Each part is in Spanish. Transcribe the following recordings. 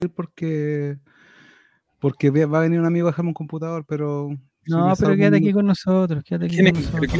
porque va a venir un amigo a dejarme un computador, pero... No, pero quédate aquí con nosotros, quédate aquí con nosotros.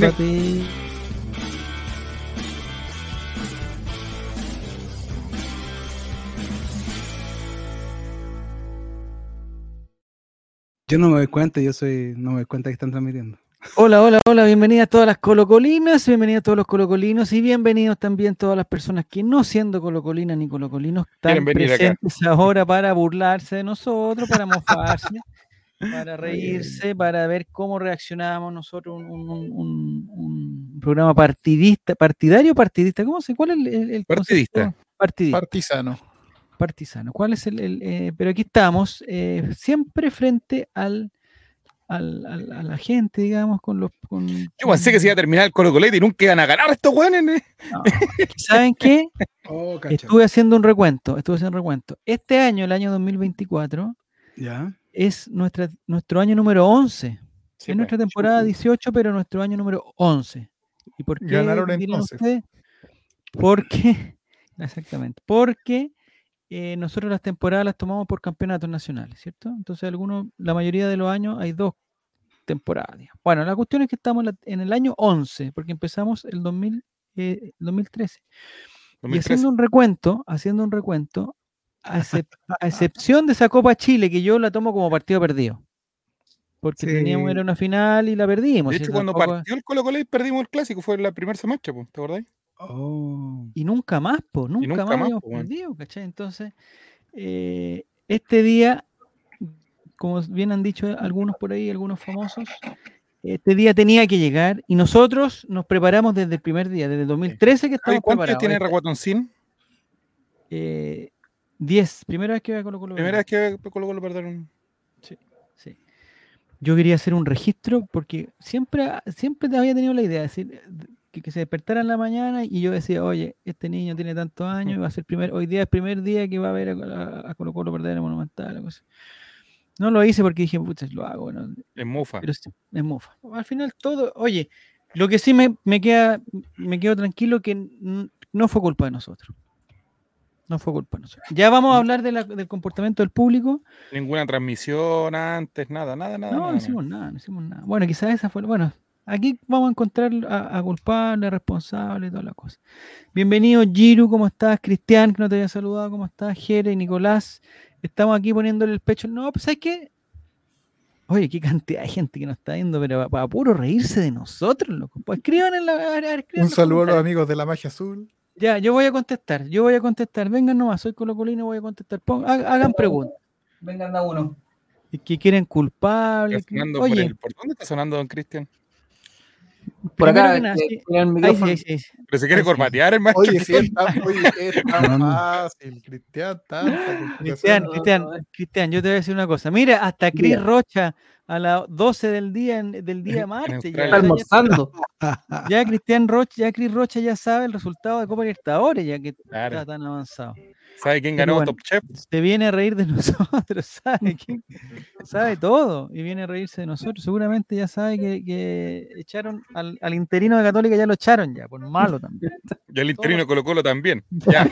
Yo no me doy cuenta, no me doy cuenta que están transmitiendo. Hola, bienvenidas a todas las colocolinas, bienvenidos a todos los colocolinos y bienvenidos también todas las personas que no siendo colocolinas ni colocolinos están presentes ahora para burlarse de nosotros, para mofarse, para reírse, para ver cómo reaccionamos nosotros un programa partidario, ¿cómo se? ¿Cuál es el partidista? Partisano. ¿Cuál es pero aquí estamos siempre frente a la gente, digamos, Yo pensé que se iba a terminar el Colo-Colete y nunca iban a ganar estos güeyes. No. ¿Saben qué? Estuve haciendo un recuento. Este año, el año 2024, ¿ya? Es nuestro año número 11. Sí, es nuestra temporada 18, pero nuestro año número 11. ¿Y por qué ganaron entonces? Ustedes? Porque, exactamente, porque nosotros las temporadas las tomamos por campeonatos nacionales, ¿cierto? Entonces, la mayoría de los años hay dos temporadas. Bueno, la cuestión es que estamos en el año 11, porque empezamos el 2013. Y haciendo un recuento, a excepción de esa Copa Chile, que yo la tomo como partido perdido. Porque era una final y la perdimos. De hecho, cuando partió el Colo-Colo perdimos el clásico, fue la primera semestre, ¿te acordás? Y nunca más, nunca más habíamos perdido, ¿cachai? Entonces, este día, como bien han dicho algunos por ahí, algunos famosos, este día tenía que llegar y nosotros nos preparamos desde el primer día, desde el 2013 que estamos preparados. ¿Cuántos tiene Raguatoncín? 10. Primera vez que veo a Colo-Colo. Primera vez que Colo-Colo perdieron. Sí. Yo quería hacer un registro porque siempre te había tenido la idea de decir que se despertara en la mañana y yo decía, oye, este niño tiene tantos años y va a ser hoy día es el primer día que va a ver a Colo-Colo perder en el Monumental. Algo así. No lo hice porque dije, pucha, lo hago. Bueno, es mufa. Pero es mufa. Al final todo, oye, lo que sí me quedo tranquilo que no fue culpa de nosotros. No fue culpa de nosotros. Ya vamos a hablar del comportamiento del público. Ninguna transmisión antes, nada. No hicimos nada. Bueno, quizás esa fue. Bueno, aquí vamos a encontrar a culpable, a responsable y todas las cosas. Bienvenido, Giru, ¿cómo estás? Cristian, que no te había saludado, ¿cómo estás? Jere y Nicolás. Estamos aquí poniéndole el pecho. No, pues, ¿sabes qué? Oye, qué cantidad de gente que nos está viendo, pero para puro reírse de nosotros, loco. Pues escriban en un saludo a los amigos de la Magia Azul. Ya, yo voy a contestar. Vengan nomás, soy colocolino, voy a contestar. Hagan preguntas. Vengan a uno. Y que quieren culpables. Oye, ¿por dónde está sonando, don Cristian? Por acá, pero se quiere corbatear, hermano. Oye, sí, es tan fácil, Cristian, yo te voy a decir una cosa. Mira, hasta Cris Rocha a las 12 del día martes. Ya está almorzando. Ya Cris Rocha ya sabe el resultado de Copa Libertadores, ya que está tan avanzado. ¿Sabe quién ganó Top Chef? Se viene a reír de nosotros, sabe todo y viene a reírse de nosotros. Seguramente ya sabe que echaron al interino de Católica, ya lo echaron ya, por malo también. Y al interino de Colo-Colo también. Ya.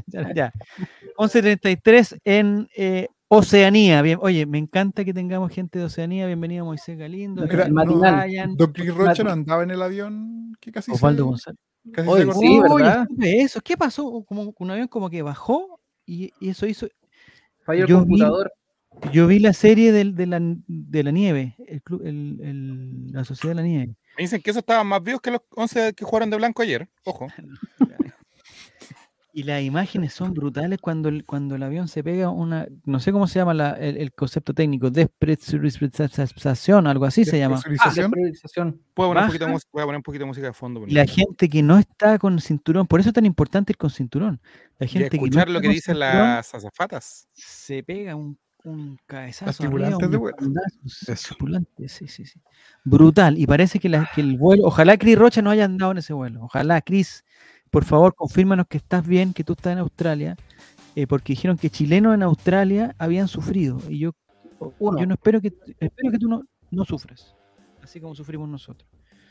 11:33 en Oceanía. Bien, oye, me encanta que tengamos gente de Oceanía. Bienvenido Moisés Galindo. Don Cris Rocha no andaba en el avión que casi Osvaldo González. Sí, ¿verdad? Eso, ¿qué pasó? Como un avión como que bajó y eso hizo. Falló el computador. Yo vi la serie de la nieve, la Sociedad de la Nieve. Me dicen que esos estaban más vivos que los 11 que jugaron de blanco ayer. Ojo. Y las imágenes son brutales cuando el avión se pega no sé cómo se llama el concepto técnico, despresurización, algo así se llama. Despresurización. Voy a poner un poquito de música de fondo. Y la gente que no está con cinturón, por eso es tan importante ir con cinturón. La gente y escuchar que no lo que dicen las azafatas. Se pega un cabezazo. Las tripulantes de vuelo. Sí. Brutal. Y parece que el vuelo, ojalá Cris Rocha no haya andado en ese vuelo. Ojalá, Cris. Por favor, confírmanos que estás bien, que tú estás en Australia, porque dijeron que chilenos en Australia habían sufrido. Y yo no espero que tú no sufras, así como sufrimos nosotros.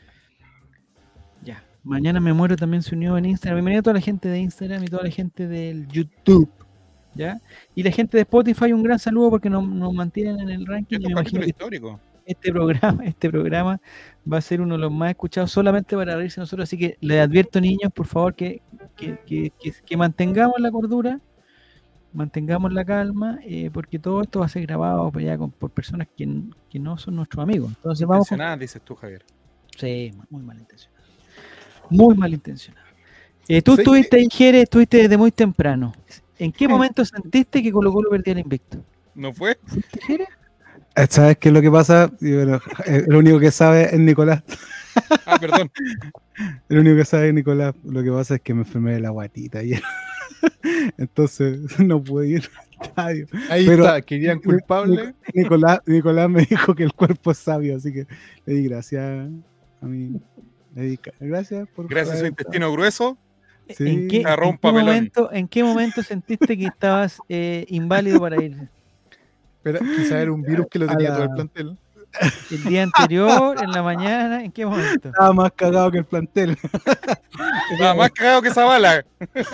Ya. Mañana Me Muero también se unió en Instagram. Bienvenido a toda la gente de Instagram y toda la gente del YouTube. ¿ya? Y la gente de Spotify, un gran saludo porque nos mantienen en el ranking. Esto Y es me un imagino capítulo que histórico. este programa va a ser uno de los más escuchados solamente para reírse nosotros. Así que les advierto, niños, por favor, que mantengamos la cordura, mantengamos la calma, porque todo esto va a ser grabado por, por personas que no son nuestros amigos. Entonces vamos con... Intencional, dices tú, Javier. Sí, muy malintencionado. Muy malintencionado. Tú ¿Sabes estuviste ahí, Jere, estuviste desde muy temprano. ¿En qué momento sentiste que Colo Colo perdía el invicto? ¿No fue? ¿Fuiste, Jere? ¿Sabes qué es lo que pasa? Y bueno, el único que sabe es Nicolás. Ah, perdón. El único que sabe es Nicolás. Lo que pasa es que me enfermé de la guatita ayer. Entonces no pude ir al estadio. Ahí Pero está, querían culpable. Nicolás me dijo que el cuerpo es sabio, así que le di gracias a mí. Gracias por Gracias a su haber intestino grueso. Sí. ¿En Agarró un papelón. qué momento sentiste que estabas inválido para ir? Pero quizá era un virus que lo tenía todo el plantel. ¿El día anterior, en la mañana? ¿En qué momento? Estaba más cagado que el plantel. Estaba más cagado que esa bala.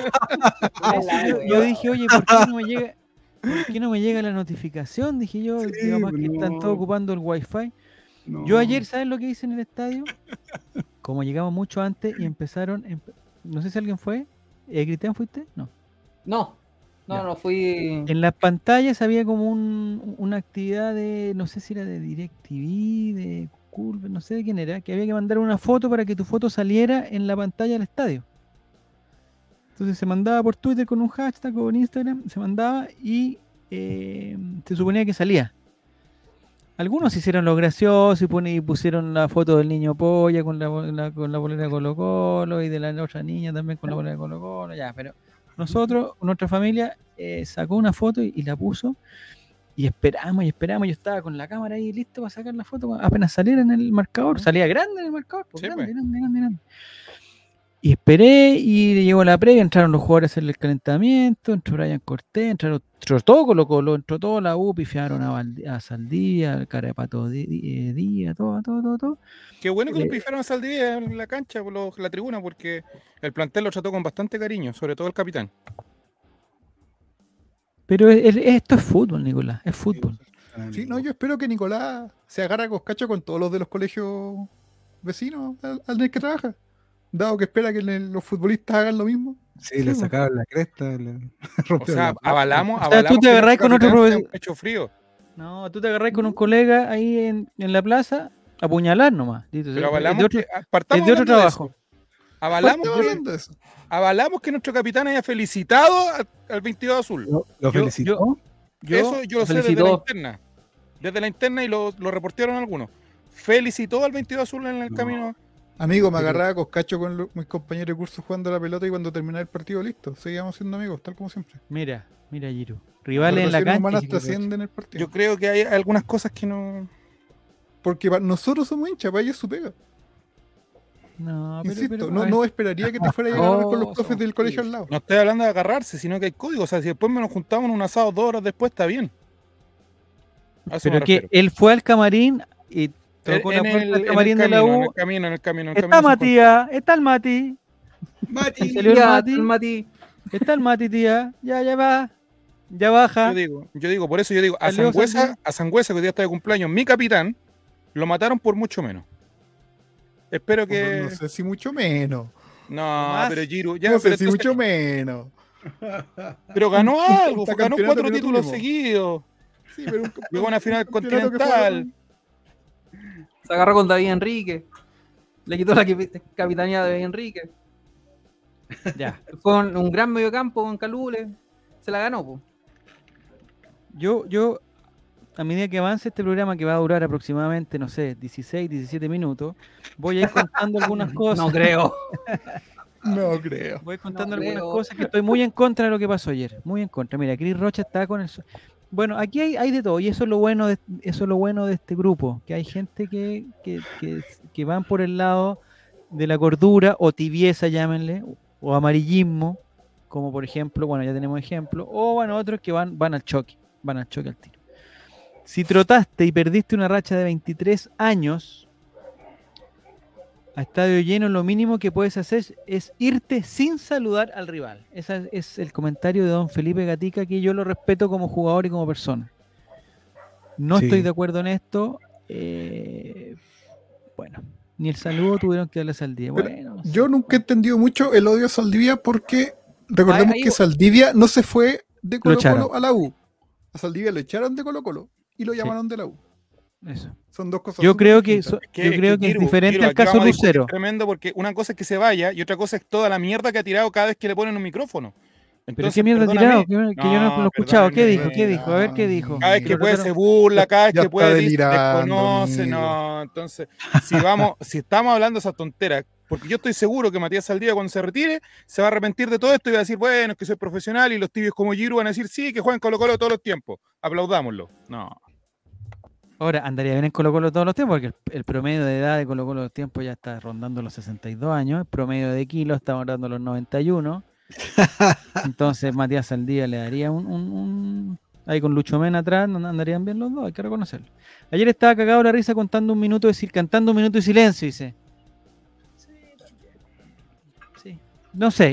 Yo dije, oye, ¿por qué no me llega la notificación? Dije yo, Sí, que capaz que están no. todos ocupando el wifi. No. Yo ayer, ¿sabes lo que hice en el estadio? Como llegamos mucho antes y empezaron, no sé si alguien fue, Cristian, ¿fuiste? No. Ya. No fui. En las pantallas había como una actividad de, no sé si era de DirecTV, de Curve, no sé de quién era, que había que mandar una foto para que tu foto saliera en la pantalla del estadio. Entonces se mandaba por Twitter con un hashtag o en Instagram, se mandaba y se suponía que salía. Algunos hicieron lo gracioso y pusieron la foto del niño polla con la bolera de Colo Colo y de la otra niña también con la bolera de Colo Colo, ya, pero nosotros, nuestra familia, sacó una foto y la puso y esperamos, yo estaba con la cámara ahí listo para sacar la foto apenas saliera en el marcador, salía grande en el marcador, pues, Sí, grande, pues. grande. Y esperé y llegó la previa, entraron los jugadores a hacer el calentamiento, entró Brian Cortés, entró todo Colo Colo, entró toda la U, pifiaron a Saldía, al Carapato Díaz, todo. Qué bueno que lo pifiaron a Saldivia en la cancha, por la tribuna, porque el plantel lo trató con bastante cariño, sobre todo el capitán. Pero esto es fútbol, Nicolás, es fútbol. Sí, no, yo espero que Nicolás se agarre a coscacho con todos los de los colegios vecinos al el que trabaja. Dado que espera que los futbolistas hagan lo mismo. Sí, le sacaron la cresta. Le O rompieron sea, la pata. avalamos, O sea, tú te que agarrás nuestro con otro capitán sea profesor. un pecho frío. No, tú te agarrás con un colega ahí en la plaza, a apuñalar nomás. Pero avalamos es de partamos otro hablando de trabajo. eso. Avalamos Estamos hablando de eso. Avalamos que nuestro capitán haya felicitado al 22 azul. Lo felicitó. Eso yo lo sé desde la interna. Desde la interna y lo reportaron algunos. Felicitó al 22 azul en el camino. Amigo, me agarraba a coscacho con mis compañeros de curso jugando a la pelota y cuando terminaba el partido, listo. Seguíamos siendo amigos, tal como siempre. Mira, Giro. Rivales en la Relaciones cancha. humanas y trascienden el partido. Yo creo que hay algunas cosas que no. Porque nosotros somos hinchas, para ellos su pega. No, Insisto, no esperaría que te fuera a llegar con los profes del colegio al lado. No estoy hablando de agarrarse, sino que hay códigos. O sea, si después nos juntamos en un asado 2 horas después, está bien. A eso me Pero que refiero. él fue al camarín y tocó la puerta del camarín de la U. En el camino. Está Matías, está el Mati. Mati. Salió el Ya, Mati. el Mati. Está el Mati, tía. Ya va. Ya baja. Yo digo, por eso yo digo, a Salió, Sangüesa, que hoy día está de cumpleaños, mi capitán, lo mataron por mucho menos. Espero que. No sé si mucho menos. No, Más. pero Giro, ya, No sé pero, si entonces- mucho menos. pero ganó algo, Hasta ganó campeonato 4 que no títulos tuvimos. seguidos. Sí, pero Llegó a una final campeonato que continental. jugaron. Se agarró con David Enrique. Le quitó la capitanía de David Enrique. Ya. Fue un gran mediocampo con Calule. Se la ganó, po. Yo, a medida que avance este programa, que va a durar aproximadamente, no sé, 16, 17 minutos, voy a ir contando algunas cosas. No creo. No creo. Voy contando No algunas creo. cosas que estoy muy en contra de lo que pasó ayer. Muy en contra. Mira, Cris Rocha está con el. Bueno, aquí hay de todo, y eso es lo bueno de este grupo, que hay gente que van por el lado de la cordura, o tibieza, llámenle, o amarillismo, como por ejemplo, bueno, ya tenemos ejemplos, o bueno, otros que van al choque al tiro. Si trotaste y perdiste una racha de 23 años, a estadio lleno lo mínimo que puedes hacer es irte sin saludar al rival. Ese es el comentario de don Felipe Gatica, que yo lo respeto como jugador y como persona. No Sí. estoy de acuerdo en esto. Bueno, ni el saludo tuvieron que darle a Saldivia. Pero Bueno, no sé. yo nunca he entendido mucho el odio a Saldivia porque recordemos Ahí que voy. Saldivia no se fue de Colo echaron. Colo a la U. A Saldivia lo echaron de Colo Colo y lo Sí. llamaron de la U. Eso. Son dos cosas. Yo súper creo que distintas. yo creo que es Kiru, diferente al aquí caso vamos a discutir Lucero. tremendo, porque una cosa es que se vaya y otra cosa es toda la mierda que ha tirado cada vez que le ponen un micrófono. Pero Entonces, qué mierda ha perdóname, tirado, que yo no lo he escuchado. ¿Qué dijo? ¿Qué dijo? A ver qué dijo. cada vez que Lo puede se trataron- burla, cada vez Ya que está puede delirando, desconoce, amigo. no. Entonces, si estamos hablando de esas tonteras, porque yo estoy seguro que Matías Saldivia cuando se retire se va a arrepentir de todo esto y va a decir, bueno, es que soy profesional, y los tibios como Giru van a decir, sí, que jueguen Colo Colo todos los tiempos, aplaudámoslo. No. Ahora, andaría bien en Colo Colo todos los tiempos, porque el promedio de edad de Colo Colo los tiempos ya está rondando los 62 años, el promedio de kilos está rondando los 91. Entonces Matías Saldivia le daría ahí con Lucho Mena atrás, andarían bien los dos, hay que reconocerlo. Ayer estaba cagado la risa cantando un minuto de silencio, dice. Sí, también. Sí. No sé,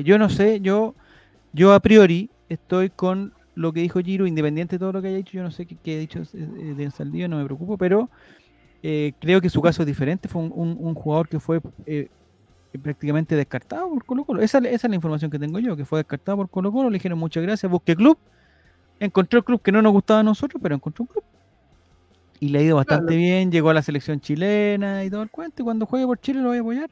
yo a priori estoy con lo que dijo Giro, independiente de todo lo que haya dicho, yo no sé qué ha dicho de Saldivia, no me preocupo, pero creo que su caso es diferente, fue un jugador que fue prácticamente descartado por Colo Colo. Esa es la información que tengo yo, que fue descartado por Colo Colo, le dijeron muchas gracias, busque club, encontró el club que no nos gustaba a nosotros, pero encontró un club. Y le ha ido bastante bien, llegó a la selección chilena y todo el cuento, y cuando juegue por Chile lo voy a apoyar.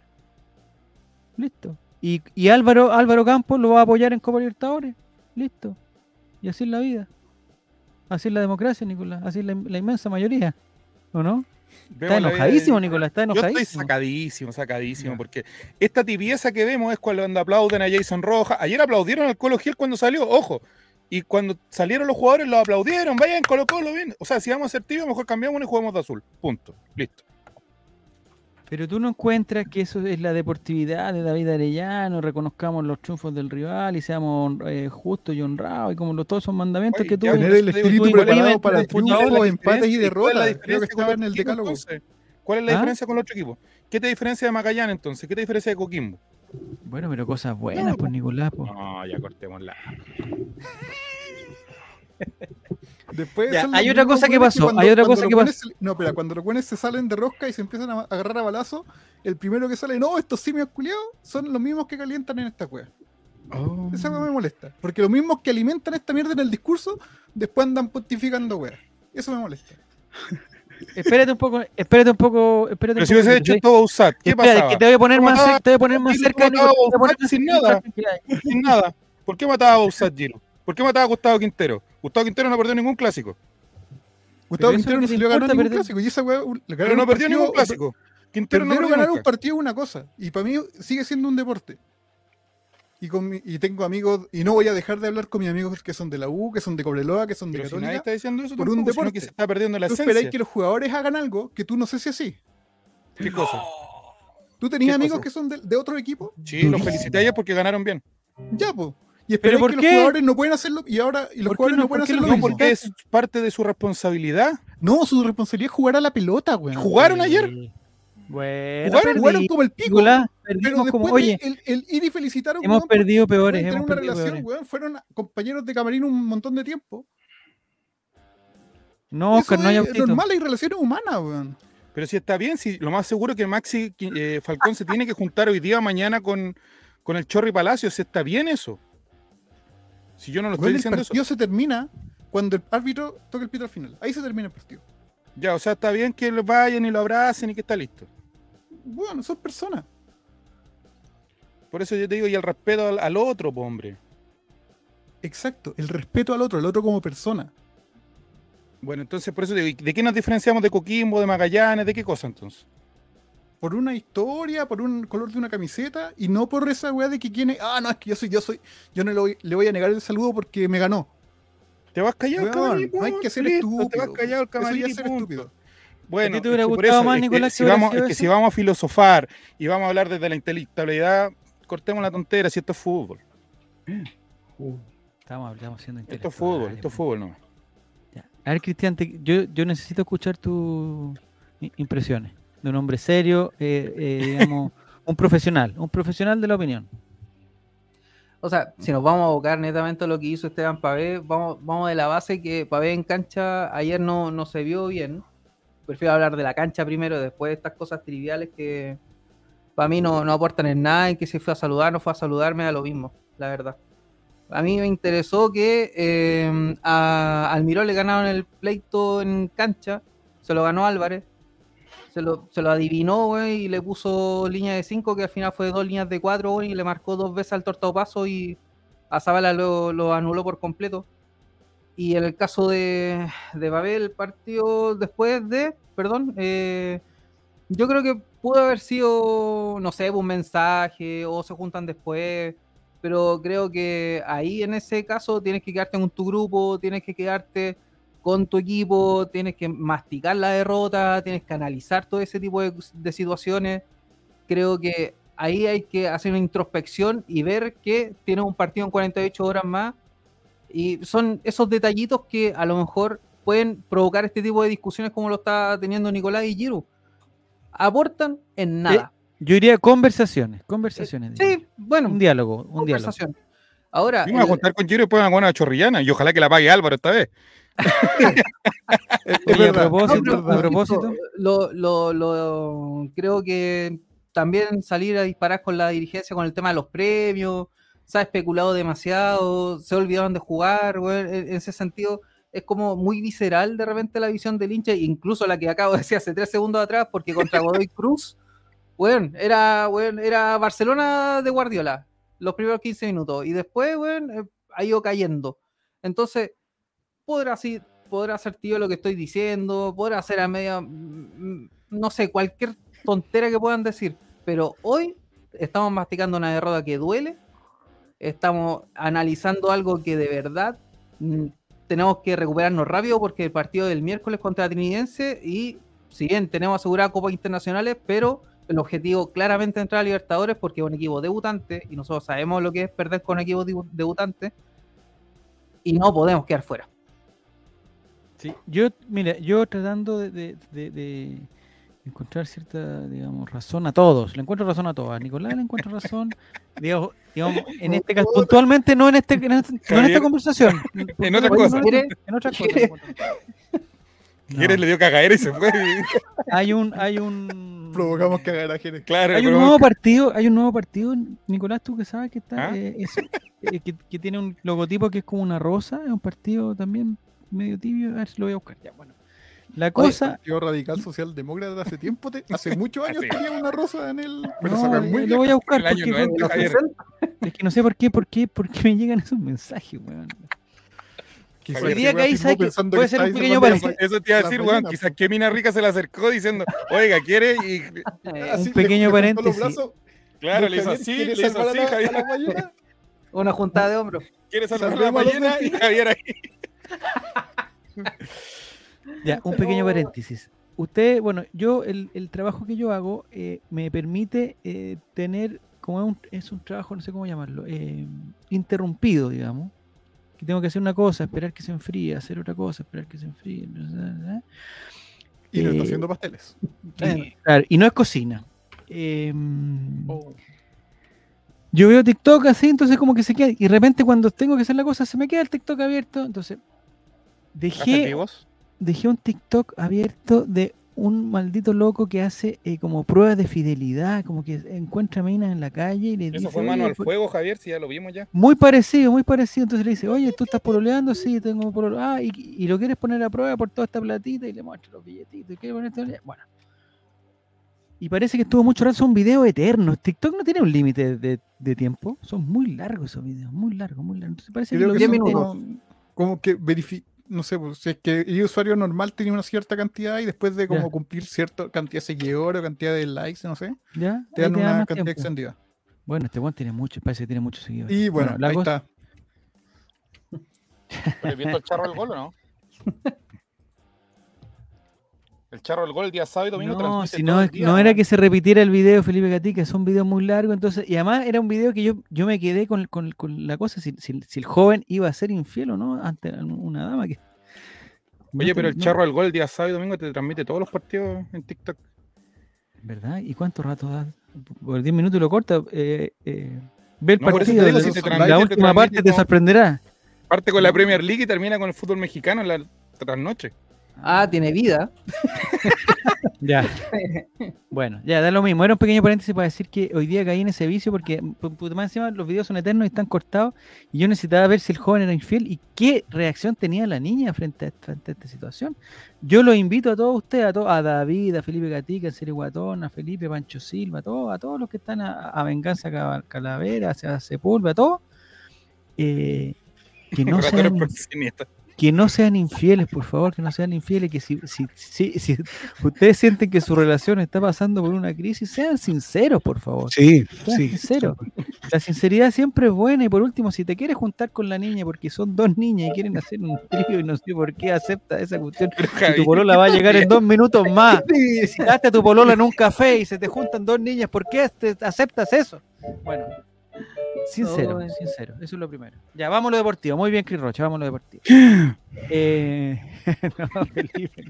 Listo. Y Álvaro Campos lo va a apoyar en Copa Libertadores. Listo. Y así es la vida. Así es la democracia, Nicolás. Así es la inmensa mayoría. ¿O no? Está Vemos la vida enojadísimo, de- Nicolás. Está Yo estoy enojadísimo. sacadísimo, Ya. porque esta tibieza que vemos es cuando aplauden a Jason Rojas. Ayer aplaudieron al Colo Gil cuando salió, ojo. Y cuando salieron los jugadores lo aplaudieron. Vayan, Colo Colo, bien. O sea, si vamos a ser tibios, mejor cambiamos y jugamos de azul. Punto. Listo. Pero tú no encuentras que eso es la deportividad de David Arellano, reconozcamos los triunfos del rival y seamos justos y honrados y como todos esos mandamientos Oye, que tú... ya, Tener el Tú espíritu imprimes preparado en para el computador, triunfos, empates y ¿Y cuál es la derrotas. Creo que diferencia con estaba el en el otro equipo, decálogo. entonces? ¿Cuál es la ¿Ah? diferencia con el otro equipo? ¿Qué te diferencia de Magallanes entonces? ¿Qué te diferencia de Coquimbo? Bueno, pero cosas buenas, No, pues Nicolás. Pues. No, ya cortémosla. Después Ya, son los hay otra mismos cosa que hueones pasó, cuando- hay otra cuando cosa los que hueones no, espera, cuando los buenos se salen de rosca y se empiezan a agarrar a balazo, el primero que sale, no, estos simios culiados son los mismos que calientan en esta wea. Oh. Esa wea me molesta. Porque los mismos que alimentan esta mierda en el discurso, después andan pontificando wea. Eso me molesta. Espérate un poco. Pero si hubiese hecho esto Bausat, ¿qué Espérate, pasaba? que te voy a poner ¿Cómo más mataba- cerca, te voy a poner más Giro, cerca, cómo mataba Nico, te voy a poner Bausat más sin cerca, nada? tranquila. Sin nada. ¿Por qué mataba a Bausat, Giro? ¿Por qué mataba a Gustavo Quintero? Gustavo Quintero no perdió ningún clásico. Gustavo eso Quintero es lo no que te salió a ganar importa, ningún perder. clásico. Y esa wea, Pero no perdió ningún clásico. Quintero no Perder o perdió ganar un nunca. partido es una cosa. Y para mí sigue siendo un deporte. Y tengo amigos, y no voy a dejar de hablar con mis amigos que son de la U, que son de Cobreloa, que son de Pero si nadie Católica. está diciendo eso por un tampoco, sino deporte. que se está perdiendo la Tú esencia. esperáis que los jugadores hagan algo que tú no sé si así. ¿Qué cosa? ¿Tú tenías ¿Qué amigos cosa? que son de otro equipo? Sí, los felicité ayer porque ganaron bien. Ya, pues. Y esperáis ¿por que qué? los jugadores no pueden hacerlo y los ¿Por qué jugadores no? no pueden ¿Por qué hacer lo no? No, mismo. porque es parte de su responsabilidad. No, su responsabilidad es jugar a la pelota, weón. ¿Jugaron ayer? Bueno, Jugaron como el pico. Nicolás, Pero perdimos después como, oye, el ir y felicitar a un hemos weón porque perdido peores, pueden tener hemos una perdido relación, peores. weón. Fueron compañeros de camarín un montón de tiempo. No, Oscar, Eso no hay es autito. normal, hay relaciones humanas, weón. Pero si está bien, si lo más seguro es que Maxi Falcón se tiene que juntar hoy día o mañana con el Chorri Palacios. ¿Está bien eso? Si yo no lo estoy Weón, el diciendo eso. partido se termina cuando el árbitro toca el pito al final. Ahí se termina el partido. Ya, o sea, está bien que lo vayan y lo abracen y que está listo. Bueno, son personas. Por eso yo te digo, y el respeto al otro, po, hombre. Exacto, el respeto al otro como persona. Bueno, entonces por eso digo, ¿y ¿de qué nos diferenciamos de Coquimbo, de Magallanes, de qué cosa entonces? Por una historia, por un color de una camiseta y no por esa weá de que quién es. Ah, no, es que yo no le voy a negar el saludo porque me ganó. Te vas callado el Weón, camarín, no hay punto, que ser listo, estúpido. Te vas callado el Eso ya camarín es y ser punto. estúpido. Bueno, ¿A ti te hubiera es que por gustado eso, más, es que Nicolás, si que hubiera vamos, sido es que eso? si vamos a filosofar y vamos a hablar desde la intelectualidad, cortemos la tontera, si esto es fútbol. Estamos haciendo Esto es fútbol nomás. Ya. A ver, Cristian, yo necesito escuchar tus impresiones de un hombre serio, digamos, un profesional de la opinión. O sea, si nos vamos a abocar netamente a lo que hizo Esteban Pavés, vamos de la base que Pavés en cancha ayer no se vio bien. Prefiero hablar de la cancha primero, después de estas cosas triviales que para mí no aportan en nada, y que si fue a saludar, no fue a saludar, me da lo mismo, la verdad. A mí me interesó que a Almirón le ganaron el pleito en cancha, se lo ganó Álvarez, se lo adivinó, güey, y le puso línea de 5, que al final fue 2 líneas de 4, güey, y le marcó 2 veces al Tortado Paso, y a Zabala lo anuló por completo. Y en el caso de Babel, el partido después de, yo creo que pudo haber sido, no sé, un mensaje, o se juntan después, pero creo que ahí en ese caso tienes que quedarte con tu grupo, tienes que quedarte con tu equipo, tienes que masticar la derrota, tienes que analizar todo ese tipo de situaciones. Creo que ahí hay que hacer una introspección y ver que tienes un partido en 48 horas más, y son esos detallitos que a lo mejor pueden provocar este tipo de discusiones como lo está teniendo Nicolás y Giroud. Aportan en nada. Yo diría conversaciones. Sí, bueno, Un diálogo. conversación. Ahora, Yo me voy a juntar con Giro y después me van a chorrillana y ojalá que la pague Álvaro esta vez. Oye, a verdad, propósito, creo que también salir a disparar con la dirigencia con el tema de los premios, se ha especulado demasiado, se olvidaron de jugar, güey, en ese sentido es como muy visceral de repente la visión del hincha, incluso la que acabo de decir hace 3 segundos atrás, porque contra Godoy Cruz, era Barcelona de Guardiola los primeros 15 minutos, y después, ha ido cayendo. Entonces, podrá ser tío lo que estoy diciendo, podrá ser a media, no sé, cualquier tontera que puedan decir, pero hoy estamos masticando una derrota que duele, estamos analizando algo que de verdad tenemos que recuperarnos rápido, porque el partido del miércoles contra Trinidense, y si bien tenemos asegurada copas internacionales, pero el objetivo claramente es entrar a Libertadores, porque es un equipo debutante y nosotros sabemos lo que es perder con equipos debutantes, y no podemos quedar fuera. sí, yo tratando de encontrar cierta, digamos, razón a todos. Le encuentro razón a todos. A Nicolás le encuentro razón. digamos, en este caso, puntualmente no en esta conversación. En otras cosas. En otras cosas. Jerez le dio cagadera y se fue. Hay un Provocamos cagar a Jerez. Claro, hay un nuevo partido, Nicolás, tú que sabes que está, ¿Ah? que tiene un logotipo que es como una rosa, es un partido también medio tibio, a ver si lo voy a buscar ya. Bueno, la cosa, Partido Radical Socialdemócrata hace tiempo, hace muchos años Sí. tenía una rosa en el. Pero no, sacan muy lo bien. voy a buscar El año porque 90, Javier. es que no sé por qué me llegan esos mensajes, weón. Quizás Hoy este día weón que hay, firmó ¿sabes qué? pensando Puede que ser un estáis pequeño salvando paréntesis. Eso te iba a la decir, ballena. weón. Quizás que mina rica se le acercó diciendo, oiga, quiere, y Así, un pequeño le juntó los paréntesis. brazos. claro, Don le hizo Javier, así, ¿quiere le hizo salvar así, a Javier. la ballena? Una juntada de hombros. Quiere salvar a la Salvemos a los ballena y delfines. Javier ahí. Ya, un pequeño paréntesis. Usted, bueno, yo el trabajo que yo hago me permite tener, como es un trabajo, no sé cómo llamarlo, interrumpido, digamos. Que tengo que hacer una cosa, esperar que se enfríe, hacer otra cosa, esperar que se enfríe. Y no está haciendo pasteles. Claro, y no es cocina. Yo veo TikTok así, entonces como que se queda, y de repente cuando tengo que hacer la cosa se me queda el TikTok abierto, entonces dejé un TikTok abierto de un maldito loco que hace como pruebas de fidelidad, como que encuentra minas en la calle y le dice, Eso fue mano "Oye, al fuego, Javier, si ya lo vimos ya. muy parecido, entonces le dice, oye, ¿tú estás pololeando? Sí, tengo pololo. Ah, y lo quieres poner a prueba por toda esta platita, y le muestra los billetitos, ¿quieres ponerte? Bueno. Y parece que estuvo mucho rato, son videos eternos. TikTok no tiene un límite de tiempo, son muy largos esos videos, muy largos. Entonces parece Creo que que lo son viste- como que no sé, pues, si es que el usuario normal tenía una cierta cantidad y después de como Ya. cumplir cierta cantidad de seguidores o cantidad de likes, no sé, ¿Ya? te Ahí dan te da una más cantidad tiempo. extendida. Bueno, este weón tiene mucho, parece que tiene muchos seguidores. Y bueno, la ahí cosa- está. ¿Pero visto el charro del gol o no? El charro del gol el día sábado y domingo No, transmite si todo no, el día, no era weón. que se repitiera el video de Felipe Gatica, son videos muy largos, entonces, y además era un video que yo me quedé con la cosa, si el joven iba a ser infiel o no ante una dama que... Oye, pero el no- charro del gol el día sábado y domingo te transmite todos los partidos en TikTok. ¿Verdad? ¿Y cuánto rato da? Por 10 minutos lo corta. Ve el No, por eso partido. te digo, si te transmite, La te última parte transmite te como- sorprenderá. Parte con la Premier League y termina con el fútbol mexicano en la trasnoche. Ah, tiene vida. Ya. Bueno, ya da lo mismo. Era un pequeño paréntesis para decir que hoy día caí en ese vicio porque más encima los videos son eternos y están cortados y yo necesitaba ver si el joven era infiel y qué reacción tenía la niña frente a esta situación. Yo los invito a todos ustedes, a David, a Felipe Gatica, a Serio Guatón, a Felipe Pancho Silva, a todos los que están a Venganza Calavera, a Sepulveda, a todos, que no Ratones sean proxenetas. que no sean infieles, por favor, que no sean infieles, que si ustedes sienten que su relación está pasando por una crisis, sean sinceros, por favor. Sí, Sean sí. sinceros. La sinceridad siempre es buena y por último, si te quieres juntar con la niña porque son dos niñas y quieren hacer un trío y no sé por qué acepta esa cuestión, Pero, y Javi, tu polola va a llegar en 2 minutos más. Si citaste a tu polola en un café y se te juntan dos niñas, ¿por qué aceptas eso? Bueno, sincero, Ay. sincero, eso es lo primero. Ya, vamos a lo deportivo. Muy bien, Cris Rocha, vamos a lo deportivo. No, Felipe.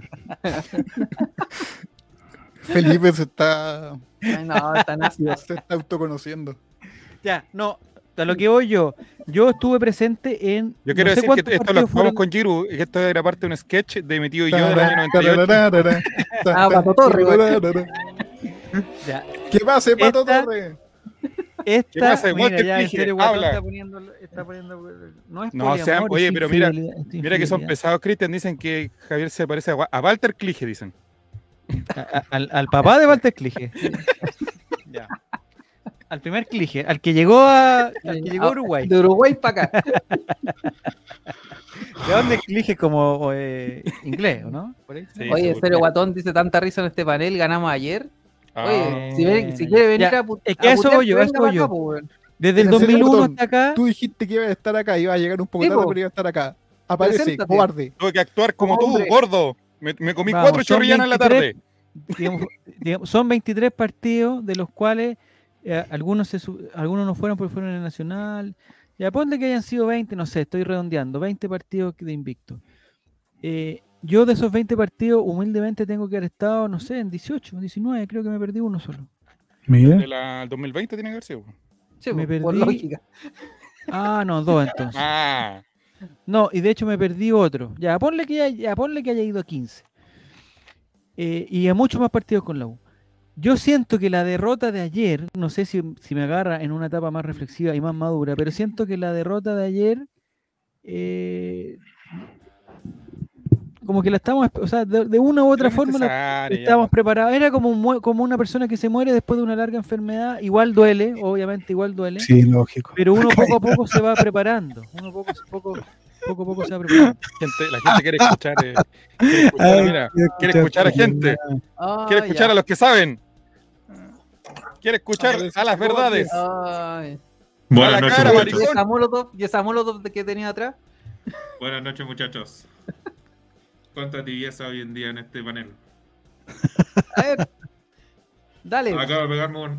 Felipe se está Ay, no, están ácidos. se está autoconociendo. Ya, no, a lo que voy yo. Yo estuve presente en. Yo quiero no sé decir que cuántos esto lo partidos jugamos fueron. con Giru, que esto era parte de un sketch de mi tío y yo del año 98. Ah, Pato Torre, Ya, ¿Qué pasa, Pato Esta- Torre? esta, ¿Qué pasa? mira, Walter ya, en Pige, serio, Guatón habla. está poniendo. No es No, poliamor, sean- oye, es pero mira- infidelidad, es Mira que son infidelidad. pesados, Cristian. Dicen que Javier se parece a Walter Clige, dicen. Al papá de Walter Clige. Ya. Al primer Clige, al que llegó a Uruguay. De Uruguay para acá. ¿De dónde Clige como inglés, o no? Por ahí. Sí, Oye, seguro. Serio Guatón dice tanta risa en este panel, ganamos ayer. Ah, Oye, si quiere venir Ya, a putear, es que a eso voy yo, a eso venga voy para yo. acá, po, weón. Desde el En serio, 2001 Botón, hasta acá. Tú dijiste que iba a estar acá, iba a llegar un poco Sí, tarde, po. pero iba a estar acá. Aparece, Preséntate. cobarde. tuve que actuar como tú, Hombre. gordo. Me comí Vamos, 4 son chorrillanas en la 23. tarde. Digamos, son 23 partidos, de los cuales algunos no fueron porque fueron en el Nacional. Ya ponle que hayan sido 20, no sé, estoy redondeando, 20 partidos de invicto. Yo de esos 20 partidos, humildemente tengo que haber estado, no sé, en 18, 19, creo que me perdí uno solo. Mira. De la 2020 tiene que haber sido. Sí, Me po, por perdí. lógica. Ah, no, dos entonces. Ah, No, y de hecho me perdí otro. Ya, ponle que haya ido a 15. Y a muchos más partidos con la U. Yo siento que la derrota de ayer, no sé si me agarra en una etapa más reflexiva y más madura, pero siento que la derrota de ayer, como que la estamos, o sea, de una u otra era forma necesaria, ya, estábamos po. preparados. Era como una persona que se muere después de una larga enfermedad. Igual duele, obviamente igual duele. Sí, lógico. Pero uno poco a poco se va preparando. Uno poco a poco se va preparando. La gente quiere escuchar. Quiere escuchar, mira, quiere escuchar a gente. Ah, Quiere escuchar ya. a los que saben. Quiere escuchar a las verdades. Ay. A Buenas la noches, cara, muchachos. maricón. ¿Y esa Molotov que tenía atrás? Buenas noches, muchachos. Cuánta tibieza hoy en día en este panel. A ver. Dale. Acabo de pegarme un.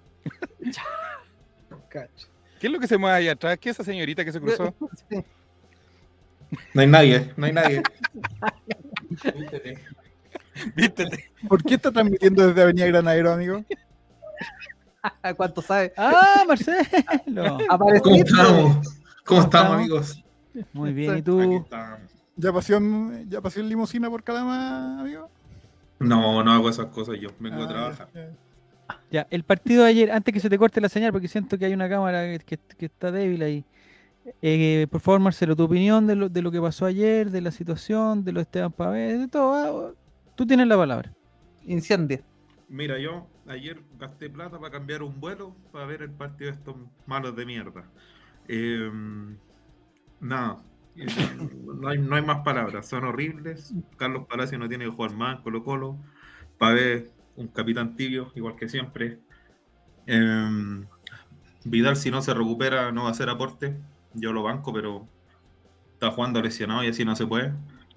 ¿Qué es lo que se mueve ahí atrás? ¿Qué es esa señorita que se cruzó? Sí. No hay nadie, no hay nadie. Vístete. Vístete. ¿Por qué está transmitiendo desde Avenida Granadero, amigo? ¿Cuánto sabe? ¡Ah, Marcelo! ¿Cómo Apareciste. estamos? ¿Cómo estamos, estamos? amigos? Muy bien, ¿y Aquí tú? estamos. ¿Ya pasó en limusina por Calama, amigo? No, no hago esas cosas yo. Vengo a Ah, trabajar. ya. Ya, el partido de ayer, antes que se te corte la señal, porque siento que hay una cámara que está débil ahí. Por favor, Marcelo, tu opinión de lo que pasó ayer, de la situación, de lo de Esteban Pavés, de todo. Tú tienes la palabra. Incendio. Mira, yo ayer gasté plata para cambiar un vuelo para ver el partido de estos malos de mierda. Nada, no hay más palabras, son horribles. Carlos Palacio no tiene que jugar más en Colo-Colo. Pavés, un capitán tibio, igual que siempre. Vidal, si no se recupera, no va a hacer aporte. Yo lo banco, pero está jugando lesionado y así no se puede.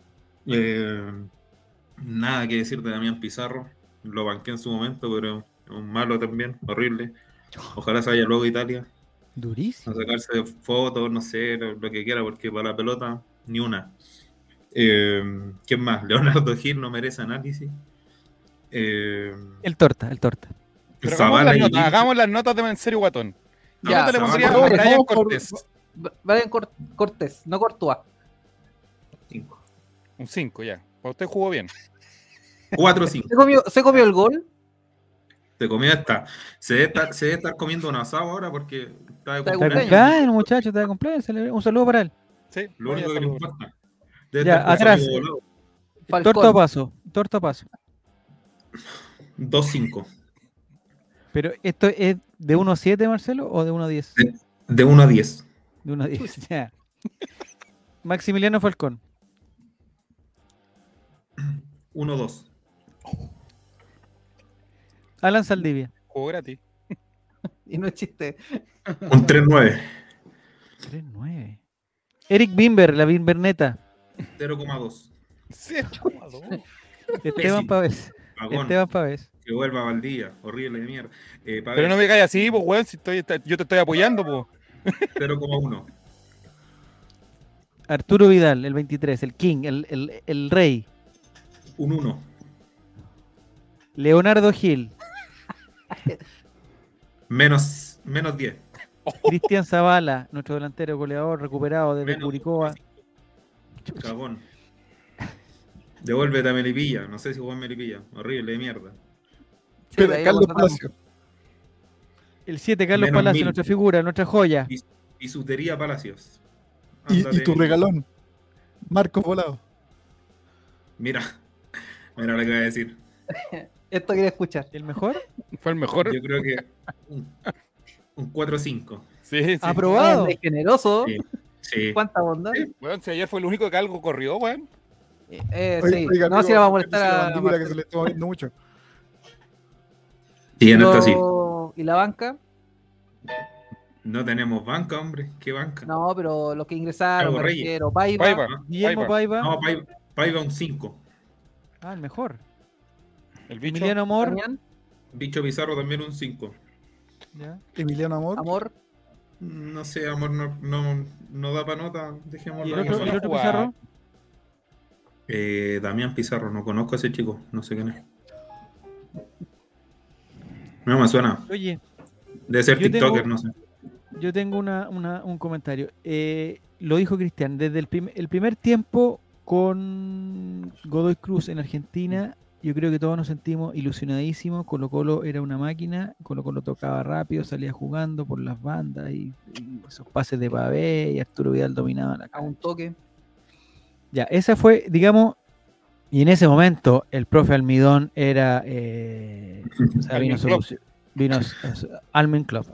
Nada que decir de Damián Pizarro. Lo banqué en su momento, pero es un malo también, horrible. Ojalá se vaya luego a Italia Durísimo. a sacarse fotos, no sé, lo que quiera, porque para la pelota, ni una. ¿Quién más? Leonardo Gil no merece análisis. El torta, el torta. Pero Zavala y Vinicius. hagamos las notas de En serio Guatón. ¿Qué Ya, nota le Zavala. pondría Por a favor, Brian vamos por- Cortés? Brian Cortés, no Courtois. 5. Un 5 ya. Usted jugó bien. 4 5. ¿Se comió el gol? Te comió esta. Se debe estar comiendo un asado ahora porque está de Está de Está de cumpleaños. cumpleaños, muchacho, está de cumpleaños. Un saludo para él. Sí, Lo vaya, único que le saludos. importa. Debe Ya, estar con su atrás. amigo volado. Falcón. Torta o paso, torta o paso. 2 5. Pero esto es de 1 a 7, Marcelo, o de 1 a 10? De 1 a 10. De 1 a 10, ya. Maximiliano Falcón. 1 2. Alan Saldivia. Jugó gratis. Y no es chiste. Un 3 9. 3-9. Eric Bimber, la Bimberneta. 0,2. 0,2. Esteban Pavés. Pagón. Esteban Pavés. Que vuelva a Valdía. Horrible de mierda. Pero no me caes así, pues, weón, si yo te estoy apoyando, pues. 0,1. Arturo Vidal, el 23, el King, el Rey. Un 1. Leonardo Gil. Menos 10. Cristian Zavala, nuestro delantero goleador recuperado desde Menos Curicó. Cagón. Devuélvete a Melipilla. No sé si jugó en Melipilla. Horrible de mierda. Sí, Pero de ahí Carlos lo contratamos. Palacio. El 7, Carlos Menos Palacio, 1000. nuestra figura, nuestra joya. Bisutería Palacios. Y Ándate. tu regalón. Marcos Volado. Mira lo que voy a decir. Esto quiere escuchar. ¿El mejor? Fue el mejor. Yo creo que un 4-5. Sí, sí. Aprobado. Es generoso. Sí. Sí. ¿Cuánta bondad? Weón, si ayer fue el único que algo corrió, weón. Sí. Oiga, No, amigo, si la va a la molestar a mandíbula que Marcelo. se le está moviendo mucho. Sí, en esta sí. Pero- ¿Y la banca? No tenemos banca, hombre. ¿Qué banca? No, pero los que ingresaron, Thiago me Reyes. refiero. Paiva. Paiva. Guillermo Paiva. Paiva. No, Paiva un 5. Ah, el mejor. El bicho. Emiliano Amor. Damián, Bicho Pizarro también un 5. Ya. Emiliano Amor. Amor. No sé, amor, no da para nota. Dejémoslo ¿Y el ahí. otro, no el otro jugaba. Pizarro? Damián Pizarro, no conozco a ese chico, no sé quién es. No me suena. Oye, Debe ser Yo TikToker, tengo- no sé. yo tengo un comentario. Lo dijo Cristian, desde el primer tiempo con Godoy Cruz en Argentina, yo creo que todos nos sentimos ilusionadísimos. Colo Colo era una máquina, Colo Colo tocaba rápido, salía jugando por las bandas y esos pases de Pavé y Arturo Vidal dominaba la A un cancha. toque. Ya, esa fue, digamos, y en ese momento el profe Almidón era o sea, Almin vino, Klopp. vino Almin Klopp.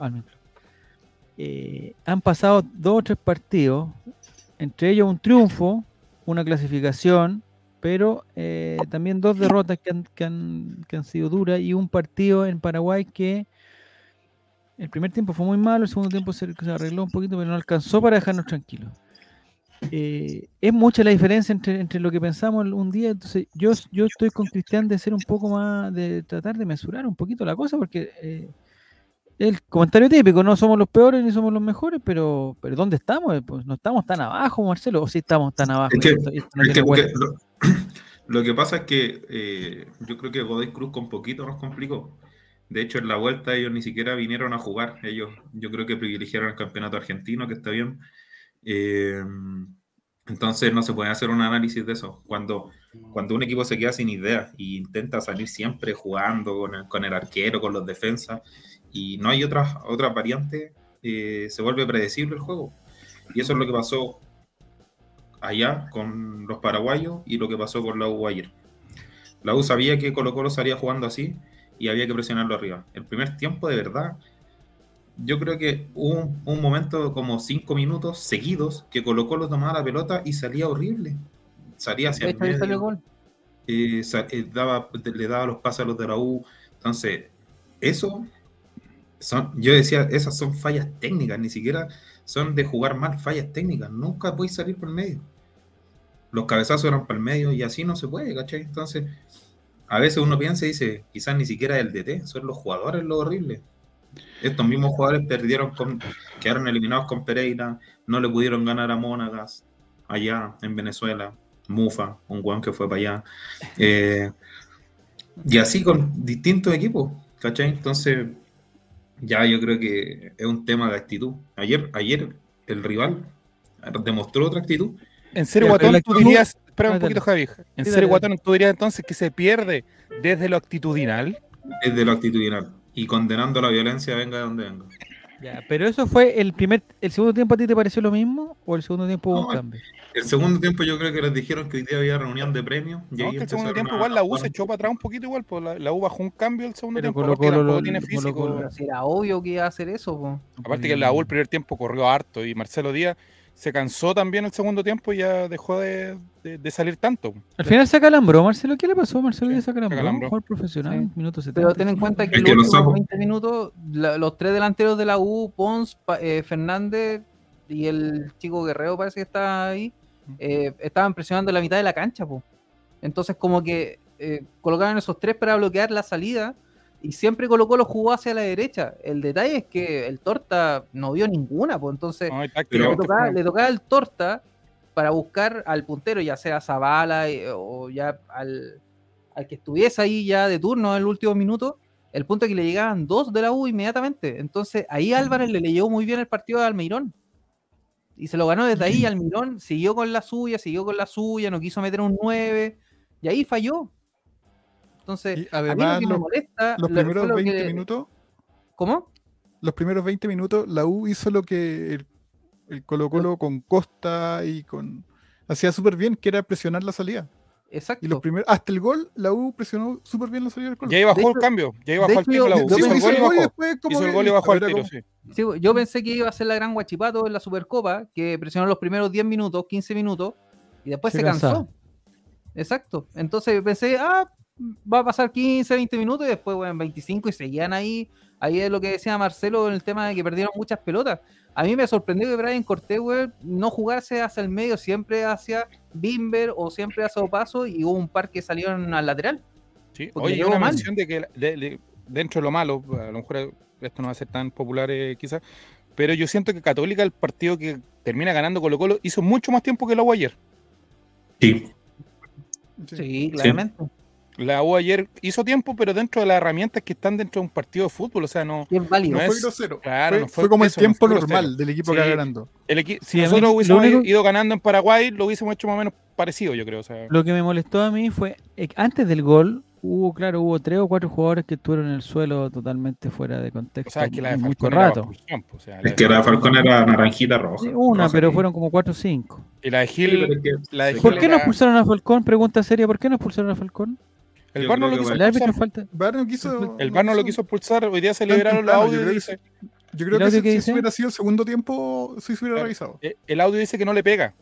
Han pasado 2 o 3 partidos, entre ellos un triunfo, una clasificación, pero también 2 derrotas que han sido duras y un partido en Paraguay que el primer tiempo fue muy malo, el segundo tiempo se arregló un poquito, pero no alcanzó para dejarnos tranquilos. Es mucha la diferencia entre lo que pensamos un día, entonces yo estoy con Cristian de ser un poco más, de tratar de mesurar un poquito la cosa, porque el comentario típico, no somos los peores ni somos los mejores, pero ¿dónde estamos? Pues no estamos tan abajo, Marcelo, o sí estamos tan abajo. Es que- y esto no Es tiene vuelta. lo que pasa es que yo creo que Godoy Cruz con poquito nos complicó. De hecho, en la vuelta ellos ni siquiera vinieron a jugar. Ellos, yo creo que privilegiaron el campeonato argentino, que está bien. Entonces no se puede hacer un análisis de eso. Cuando un equipo se queda sin ideas e intenta salir siempre jugando con el arquero, con los defensas, y no hay otras variantes, se vuelve predecible el juego. Y eso es lo que pasó allá con los paraguayos y lo que pasó con la U ayer. La U sabía que Colo Colo salía jugando así y había que presionarlo arriba. El primer tiempo, de verdad, yo creo que hubo un momento como 5 minutos seguidos que Colo Colo tomaba la pelota y salía horrible. Salía hacia De el hecho, ahí salió el medio, gol. le daba los pases a los de la U. Entonces, eso yo decía, esas son fallas técnicas, ni siquiera son de jugar mal, fallas técnicas. Nunca podéis salir por el medio. Los cabezazos eran para el medio y así no se puede, ¿cachai? Entonces, a veces uno piensa y dice, quizás ni siquiera el DT, son los jugadores lo horrible. Estos mismos jugadores quedaron eliminados con Pereira, no le pudieron ganar a Mónagas allá en Venezuela, Mufa, un guan que fue para allá. Y así con distintos equipos, ¿cachai? Entonces, ya yo creo que es un tema de actitud. Ayer el rival demostró otra actitud. En serio, Ya, pero Guatón, la tú actitud- dirías, espera un Dale. poquito, Javi. En Sí, serio, dale. Guatón, tú dirías entonces que se pierde desde lo actitudinal. Desde lo actitudinal y condenando la violencia venga de donde venga. Ya, pero eso fue el segundo tiempo. ¿A ti te pareció lo mismo o el segundo tiempo hubo un No, cambio? El segundo tiempo yo creo que les dijeron que hoy día había reunión de premios y No, ahí que el segundo empezaron tiempo a igual la U jugar se un echó para atrás un poquito igual, pues la U bajó un cambio el segundo Pero tiempo, Colo aparte que Colo tampoco lo- tiene Colo físico. Colo- Pero si era obvio que iba a hacer eso, po. Aparte que la U el primer tiempo corrió harto y Marcelo Díaz se cansó también el segundo tiempo y ya dejó de salir tanto. Al final se acalambró, Marcelo. ¿Qué le pasó? Marcelo Sí, Díaz se acalambró. se acalambró. Jugador profesional, Sí. minuto 70. Pero ten en cuenta que Es en que los los últimos sapos. 20 minutos, los tres delanteros de la U, Pons, Fernández y el chico Guerrero parece que está ahí, estaban presionando la mitad de la cancha, po. Entonces como que colocaron esos tres para bloquear la salida y siempre Colo-Colo jugó hacia la derecha. El detalle es que el Torta no vio ninguna, pues entonces No, y Pero- tácticamente fue- le tocaba al Torta para buscar al puntero, ya sea Zavala o ya al que estuviese ahí ya de turno en el último minuto. El punto es que le llegaban dos de la U inmediatamente. Entonces ahí Álvarez le leyó muy bien el partido de Almirón. Y se lo ganó desde ahí. Almirón siguió con la suya, no quiso meter un 9. Y ahí falló. Entonces, Y a mí lo además, que me molesta. los fue primeros lo 20 que- minutos, ¿Cómo? la U hizo lo que el Colo-Colo con Costa y con hacía súper bien, que era presionar la salida. Exacto. Y los primeros, hasta el gol, la U presionó súper bien la salida del Colo. Ya ahí bajó De el hecho- cambio, ya ahí de bajó al hecho, tiro la U. yo Hizo el pensé gol y que- bajó. después como Hizo el que gol y bajó al era tiro, como- sí. Sí, yo pensé que iba a ser la gran Guachipato en la Supercopa, que presionó los primeros 10 minutos, 15 minutos, y después Se se cansó. cansaba. Exacto. Entonces pensé, va a pasar 15, 20 minutos y después, bueno, 25 y seguían ahí. Ahí es lo que decía Marcelo en el tema de que perdieron muchas pelotas. A mí me sorprendió que Brian Cortés, güey, no jugase hacia el medio, siempre hacia Bimber o siempre hacia Opaso, y hubo un par que salieron al lateral. Sí. Porque Oye, y llegó una mal. mención de que dentro de lo malo, a lo mejor esto no va a ser tan popular quizás, pero yo siento que Católica, el partido que termina ganando Colo-Colo, hizo mucho más tiempo que la U ayer. Sí, Sí, claramente. La U ayer hizo tiempo, pero dentro de las herramientas que están dentro de un partido de fútbol, o sea, no... Y es válido. No No fue es- grosero. claro, fue, no fue fue como el eso, no tiempo fue grosero. normal del equipo Sí. que va ganando. Si Sí, a mí nosotros lo hubiésemos único- ido ganando en Paraguay, lo hubiésemos hecho más o menos parecido, yo creo. O sea, Lo que me molestó a mí fue, antes del gol, hubo 3 o 4 jugadores que estuvieron en el suelo totalmente fuera de contexto. o sea, es que la de mucho Falcón era rato. expulsión, pues, o sea, es que la de Falcón era naranjita roja. Sí, una, roja, pero sí. fueron como 4 o 5. y la de Sí, Gil, pero es que- la de sí, ¿Por Gil qué no era- expulsaron a Falcón? Pregunta seria, ¿por qué no expulsaron a Falcón? el Yo VAR no creo lo que quiso El árbitro expulsar. falta. VAR no quiso. El VAR no lo quiso expulsar, hoy día se Tan liberaron los temprano, audios yo y creo dice, Yo creo ¿El que audio si, qué si dice? hubiera sido el segundo tiempo, sí se hubiera Claro. revisado. el audio dice que no le pega.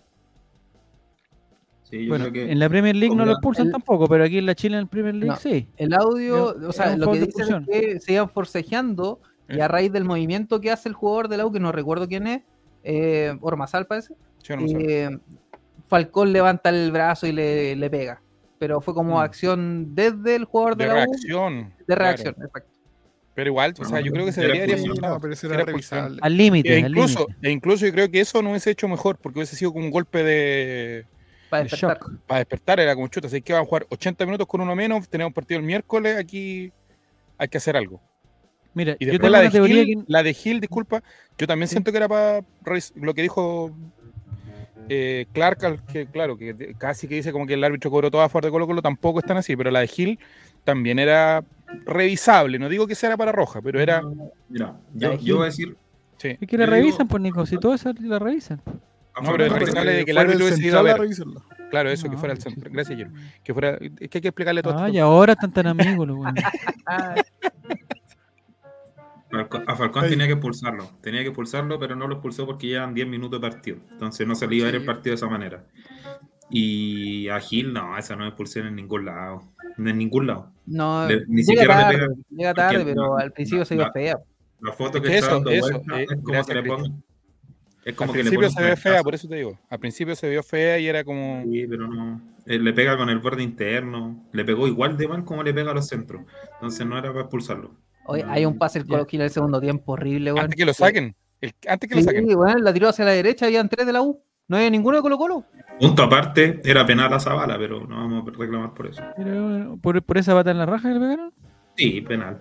Sí, yo Bueno, creo que en la Premier League no lo expulsan el- tampoco, pero aquí en la Chile en el Premier League No. sí. El audio, Es o sea, un lo foul que de dicen es expulsión. que se iban forcejeando y a raíz del movimiento que hace el jugador del U, que no recuerdo quién es, Ormazal parece, Sí, no sé. Falcón levanta el brazo y le pega. Pero fue como Mm. acción desde el jugador de, de la reacción. U, de reacción, claro. exacto. Pero igual, o sea, yo creo que se Era debería haber expulsión. expulsado. No, pero eso Era era expulsión. revisable. Al límite, E al incluso, límite. incluso yo creo que eso no hubiese hecho mejor, porque hubiese sido como un golpe Para De despertar. shock. para despertar, era como chuta, así que van a jugar 80 minutos con uno menos, tenemos partido el miércoles, aquí hay que hacer algo. Mira, Y yo después tengo la una de, teoría Gil, la de Gil, disculpa, yo también Sí. siento que era para lo que dijo Clark, que claro, que casi que dice como que el árbitro cobró todo a favor de Colo-Colo, tampoco es tan así, pero la de Gil también era revisable, no digo que sea para roja, pero era... Mira, La de yo voy a Gil. decir. Sí. Es que la Yo digo- revisan, pues Nico, si todo eso la revisan. No, pero es Falcón- revisable de que el Fuera árbitro del hubiese ido a central ver. revisarlo. Claro, eso, que No, fuera el sí. centro. Gracias, Jero. Que fuera, es que hay que explicarle todo Ah, esto. y ahora están tan amigos los buenos. A Falcón Ey. tenía que expulsarlo, pero no lo expulsó porque llevan 10 minutos de partido. Entonces no se le iba a ver el Sí. partido de esa manera. Y a Gil, no, esa no es expulsión en ningún lado. En ningún lado. No, Ni siquiera le pega. llega tarde, Porque pero la- al principio se vio la- fea. La foto Es que que está eso, dando eso, vuelta es como gracias, que le Cristian. pongan. Es Al como que le principio ponen se ve fea, flechazo. por eso te digo. Al principio se vio fea y era como... Sí, pero no. Le pega con el borde interno. Le pegó igual de mal como le pega a los centros. Entonces no era para expulsarlo. Oye, hay un pase el Ya. Colo Gil en el segundo tiempo horrible, weón. Antes que lo saquen. Antes que lo Sí, saquen. weón, la tiró hacia la derecha, habían 3 de la U. No había ninguno de Colo Colo. Punto aparte, era penal a Zavala, pero no vamos a reclamar por eso. Pero, ¿por esa bata en la raja que le pegaron? Sí, penal.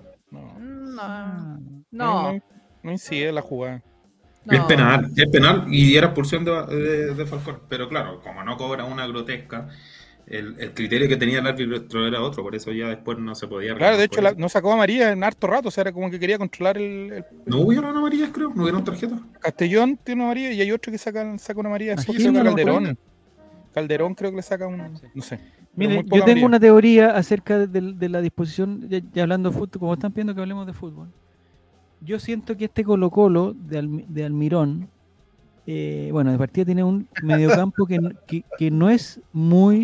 Ah, No incide la jugada. Es penal y era expulsión de Falcón. Pero claro, como no cobra una grotesca, el criterio que tenía el árbitro era otro, por eso ya después no se podía. Claro, de hecho, por eso. no sacó amarilla en harto rato, o sea, era como que quería controlar el No hubieron amarillas, creo, no hubieron tarjetas. Castellón tiene una amarilla y hay otro que saca una amarilla después, ¿A quién creo que no Calderón. Calderón creo que le saca un, no sé. pero Mire, muy yo poca tengo amarilla. una teoría acerca de la disposición, ya hablando de fútbol, como están pidiendo que hablemos de fútbol. Yo siento que este Colo-Colo de Almirón, bueno, de partida tiene un mediocampo que no es muy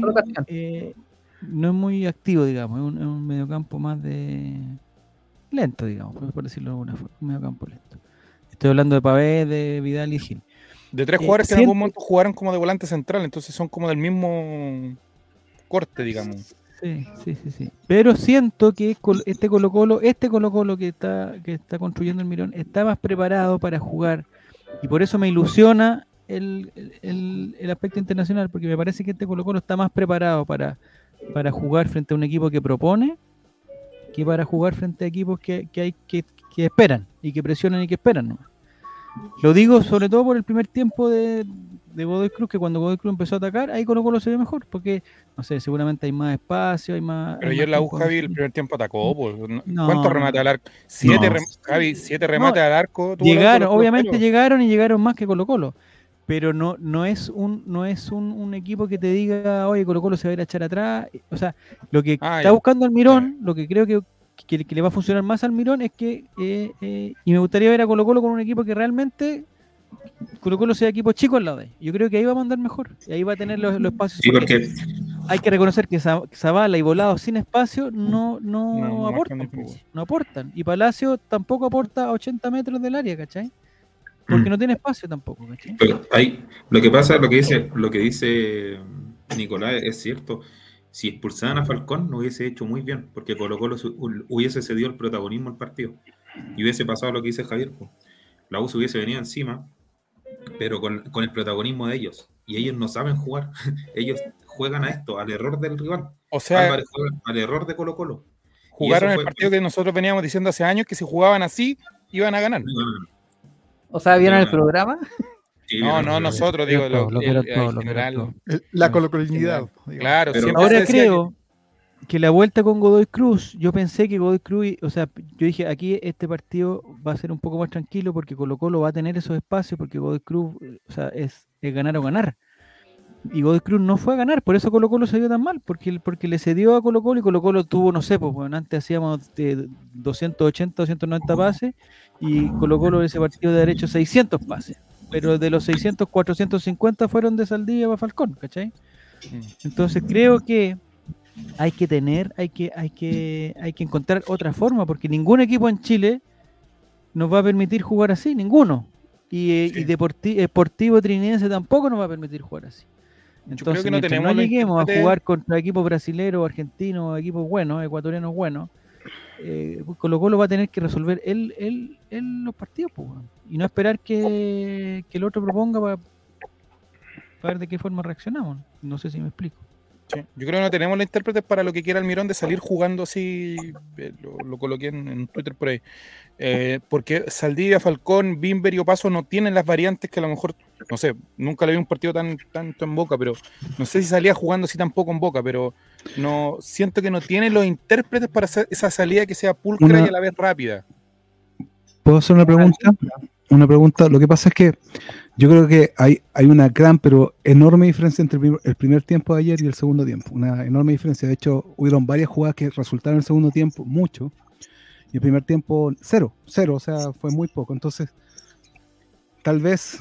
no es muy activo, digamos, es un mediocampo más de lento, digamos, por decirlo de alguna forma, un mediocampo lento. Estoy hablando de Pavés, de Vidal y Gil. De tres jugadores que en siento- algún momento jugaron como de volante central, entonces son como del mismo corte, digamos. Sí. Pero siento que este Colo-Colo que está construyendo el Mirón está más preparado para jugar y por eso me ilusiona el aspecto internacional, porque me parece que este Colo-Colo está más preparado para jugar frente a un equipo que propone que para jugar frente a equipos que esperan y que presionan y que esperan, ¿no? Lo digo sobre todo por el primer tiempo de Godoy Cruz, que cuando Godoy Cruz empezó a atacar, ahí Colo-Colo se ve mejor, porque, no sé, seguramente hay más espacio, hay más... Pero hay ayer más la U, tiempo. Javi, el primer tiempo atacó. Pues. No, ¿Cuántos no, remates no. al arco? Siete, No. Javi, 7 remates al arco. tuvo la U, Llegaron, con los obviamente pelos. llegaron más que Colo-Colo, pero no es un equipo que te diga, oye, Colo-Colo se va a ir a echar atrás. O sea, lo que está ya. buscando Almirón, lo que creo que le va a funcionar más al Almirón es que, y me gustaría ver a Colo-Colo con un equipo que realmente Colo-Colo sea equipo chico al lado de ellos. Yo creo que ahí va a mandar mejor, y ahí va a tener los espacios. Sí, porque Hay que reconocer que Zavala y Volado sin espacio No aportan, marcan diferencia. no aportan. Y Palacio tampoco aporta a 80 metros del área, ¿cachai? Porque no tiene espacio tampoco, ¿cachai? pero lo que pasa, lo que dice Nicolás es cierto. Si expulsaban a Falcón, lo hubiese hecho muy bien, porque Colo-Colo hubiese cedido el protagonismo al partido. Y hubiese pasado lo que dice Javier. Pues. La U se hubiese venido encima, pero con el protagonismo de ellos. Y ellos no saben jugar. Ellos juegan a esto, al error del rival. O sea, Álvarez juega al error de Colo-Colo. jugaron Y eso el fue- partido que nosotros veníamos diciendo hace años, que si jugaban así, iban a ganar. O sea, ¿vieron el Sí, programa? Sí, No, bien, no bien. nosotros, digo, Lo vieron todo, en lo vieron general. todo. La colocolinidad. Claro, Pero- siempre se Ahora decía creo que la vuelta con Godoy Cruz, yo pensé que Godoy Cruz, o sea, yo dije, aquí este partido va a ser un poco más tranquilo porque Colo-Colo va a tener esos espacios, porque Godoy Cruz, o sea, es ganar o ganar. Y Godoy Cruz no fue a ganar, por eso Colo-Colo se dio tan mal, porque le cedió a Colo-Colo y Colo-Colo tuvo, no sé, pues bueno, antes hacíamos 280, 290 pases y Colo-Colo en ese partido de derecho 600 pases. Pero de los 600, 450 fueron de Saldivia para Falcón, ¿cachai? Entonces creo que hay que encontrar otra forma, porque ningún equipo en Chile nos va a permitir jugar así, ninguno. Y Deportivo Trinense tampoco nos va a permitir jugar así. Yo creo Entonces, que no mientras tenemos no los lleguemos a intérpretes- jugar contra equipos brasileños, argentinos, equipos buenos, ecuatorianos buenos, Colo-Colo va a tener que resolver él los partidos, pues, weón. Y no esperar que el otro proponga para ver de qué forma reaccionamos. No sé si me explico. Sí, yo creo que no tenemos los intérpretes para lo que quiera Almirón de salir jugando así, lo coloqué en Twitter por ahí. Porque Saldivia, Falcón, Bimber y Opaso no tienen las variantes que a lo mejor, no sé, nunca le vi un partido tanto en Boca, pero no sé si salía jugando así tampoco en Boca, pero no siento que no tienen los intérpretes para hacer esa salida que sea pulcra y a la vez rápida. ¿Puedo hacer una pregunta? Una pregunta. Lo que pasa es que yo creo que hay una gran, pero enorme diferencia entre el primer tiempo de ayer y el segundo tiempo. Una enorme diferencia. De hecho, hubieron varias jugadas que resultaron en el segundo tiempo, mucho. Y el primer tiempo, cero. O sea, fue muy poco. Entonces, tal vez,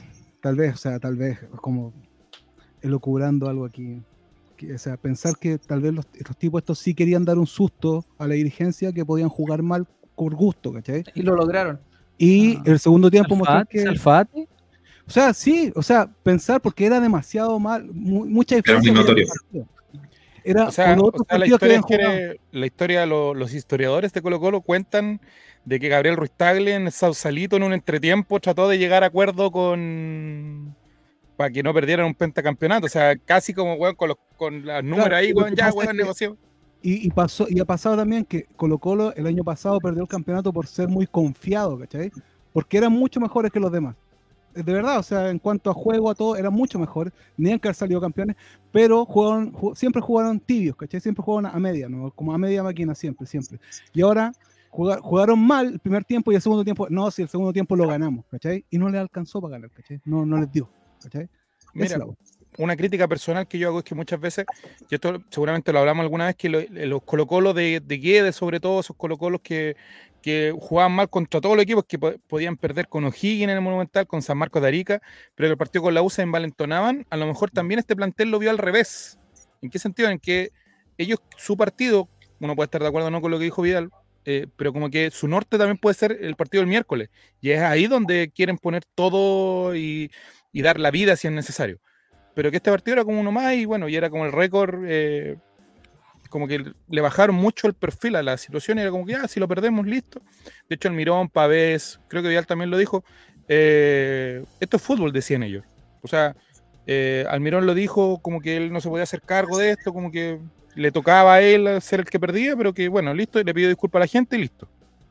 como elucubrando algo aquí. O sea, pensar que tal vez estos tipos estos sí querían dar un susto a la dirigencia, que podían jugar mal por gusto, ¿cachai? Y lo lograron. Y el segundo tiempo mostrar que... Salfate. O sea, sí, pensar porque era demasiado mal, mucha diferencia. muy notorio. Era O sea, con otros la partidos que historia habían es jugado. que la historia, los historiadores de Colo-Colo cuentan de que Gabriel Ruiz Tagle en Sausalito en un entretiempo trató de llegar a acuerdo con para que no perdieran un pentacampeonato. O sea, casi como, weón, con los números Claro, ahí, lo weón, que ya, pasa weón, es que- negocio. Y ha pasado también que Colo-Colo el año pasado perdió el campeonato por ser muy confiado, ¿cachai? Porque eran mucho mejores que los demás. De verdad, o sea, en cuanto a juego, a todo, eran mucho mejores. Tenían que haber salido campeones, pero siempre jugaron tibios, ¿cachai? Siempre jugaron a media, ¿no? Como a media máquina, siempre. Y ahora jugaron mal el primer tiempo y el segundo tiempo, no, si el segundo tiempo lo ganamos, ¿cachai? Y no les alcanzó para ganar, ¿cachai? No les dio, ¿cachai? Mira, Esa es la- una crítica personal que yo hago es que muchas veces, y esto seguramente lo hablamos alguna vez, que los Colo-Colos de Guedes, sobre todo, esos Colo-Colos que jugaban mal contra todos los equipos, que podían perder con O'Higgins en el Monumental, con San Marcos de Arica, pero que el partido con la U se envalentonaban, a lo mejor también este plantel lo vio al revés. ¿En qué sentido? En que ellos, su partido, uno puede estar de acuerdo o no con lo que dijo Vidal, pero como que su norte también puede ser el partido del miércoles, y es ahí donde quieren poner todo y dar la vida si es necesario. Pero que este partido era como uno más y bueno, y era como el récord, como que le bajaron mucho el perfil a la situación y era como que si lo perdemos, listo. De hecho, Almirón, Pavés, creo que Vidal también lo dijo, esto es fútbol, decían ellos. O sea, Almirón lo dijo como que él no se podía hacer cargo de esto, como que le tocaba a él ser el que perdía, pero que bueno, listo, y le pidió disculpas a la gente y listo.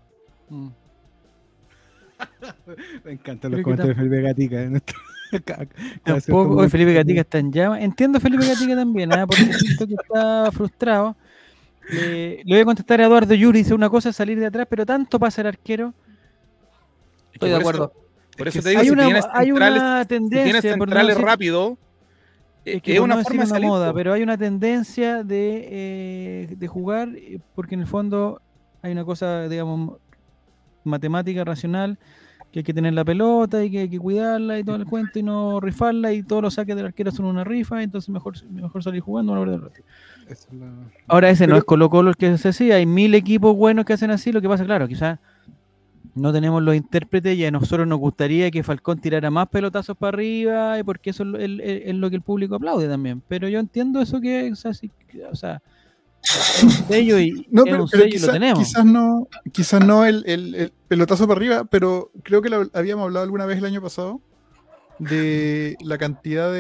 Me encantan los Creo que comentarios de Felipe Gatica. Tampoco, hoy Felipe Gatica está en llama. Entiendo a Felipe Gatica también, porque siento que está frustrado. Le voy a contestar a Eduardo Yuri, dice una cosa es salir de atrás, pero tanto pasa el arquero. Estoy de acuerdo. Por eso te digo, Hay si una, tienes hay una centrales, tendencia, tienes por no centrales decir- rápido, es que es por una no forma de decir una salir. moda, Po. pero hay una tendencia de jugar, porque en el fondo hay una cosa, digamos, matemática, racional, que hay que tener la pelota y que hay que cuidarla y todo el cuento y no rifarla y todos los saques del arquero son una rifa, entonces mejor salir jugando. Ahora ese no es Colo-Colo el que hace así, hay 1000 equipos buenos que hacen así, lo que pasa, claro, quizás no tenemos los intérpretes y a nosotros nos gustaría que Falcón tirara más pelotazos para arriba, y porque eso es lo que el público aplaude también. Pero yo entiendo eso que, o sea, es un sello y No, es un pero sello y lo tenemos. quizás no el pelotazo para arriba, pero creo que habíamos hablado alguna vez el año pasado de la cantidad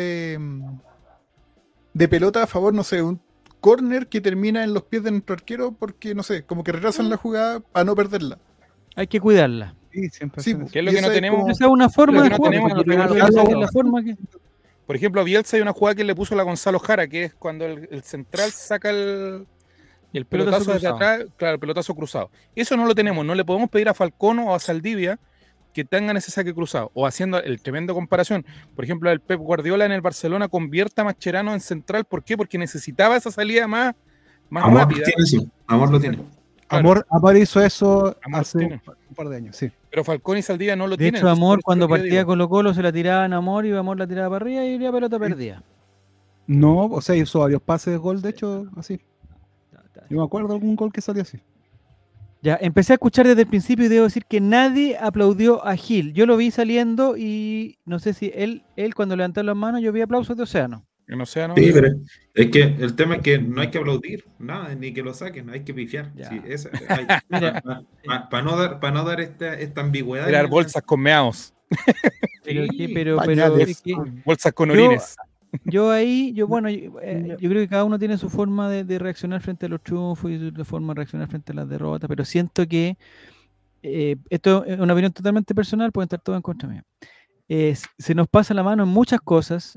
de pelota a favor, no sé, un córner que termina en los pies de nuestro arquero porque, no sé, como que retrasan la jugada para no perderla. Hay que cuidarla. Sí, siempre Sí, hacen eso. ¿Qué es lo y que no esa es tenemos? como- Esa es una forma Lo que de no jugar. tenemos, porque pero es la forma que... Por ejemplo, a Bielsa hay una jugada que le puso la Gonzalo Jara, que es cuando el central saca el Pelotazo pelotazo desde cruzado. atrás, claro, el pelotazo cruzado. Eso no lo tenemos, no le podemos pedir a Falcón o a Saldivia que tengan ese saque cruzado. O haciendo el tremendo comparación. Por ejemplo, el Pep Guardiola en el Barcelona convierte a Mascherano en central. ¿Por qué? Porque necesitaba esa salida más Amor rápida. tiene, sí. Amor lo tiene. Claro. Amor hizo eso Amor hace tiene. un par de años, sí. Pero Falcón y Saldivia no lo De tienen. hecho, entonces, Amor por eso cuando es lo que yo partía digo. Colo-Colo se la tiraban a Amor y Amor la tiraba para arriba y la pelota perdía. No, o sea, hizo varios pases de gol, de hecho, así. Yo me acuerdo de algún gol que salió así. Ya, empecé a escuchar desde el principio y debo decir que nadie aplaudió a Gil. Yo lo vi saliendo y no sé si él cuando levantó las manos, yo vi aplausos de Océano. Que no sea, ¿no? Sí, pero es que el tema es que no hay que aplaudir nada, ni que lo saquen, hay que pifiar. Ya. Sí, Mira. Para no dar esta ambigüedad. Tirar bolsas con meados, Pero, Sí, pero pañales. es que bolsas con Yo- orines. yo creo que cada uno tiene su forma de reaccionar frente a los triunfos y su forma de reaccionar frente a las derrotas, pero siento que esto es una opinión totalmente personal, pueden estar todos en contra mía. Se nos pasa la mano en muchas cosas,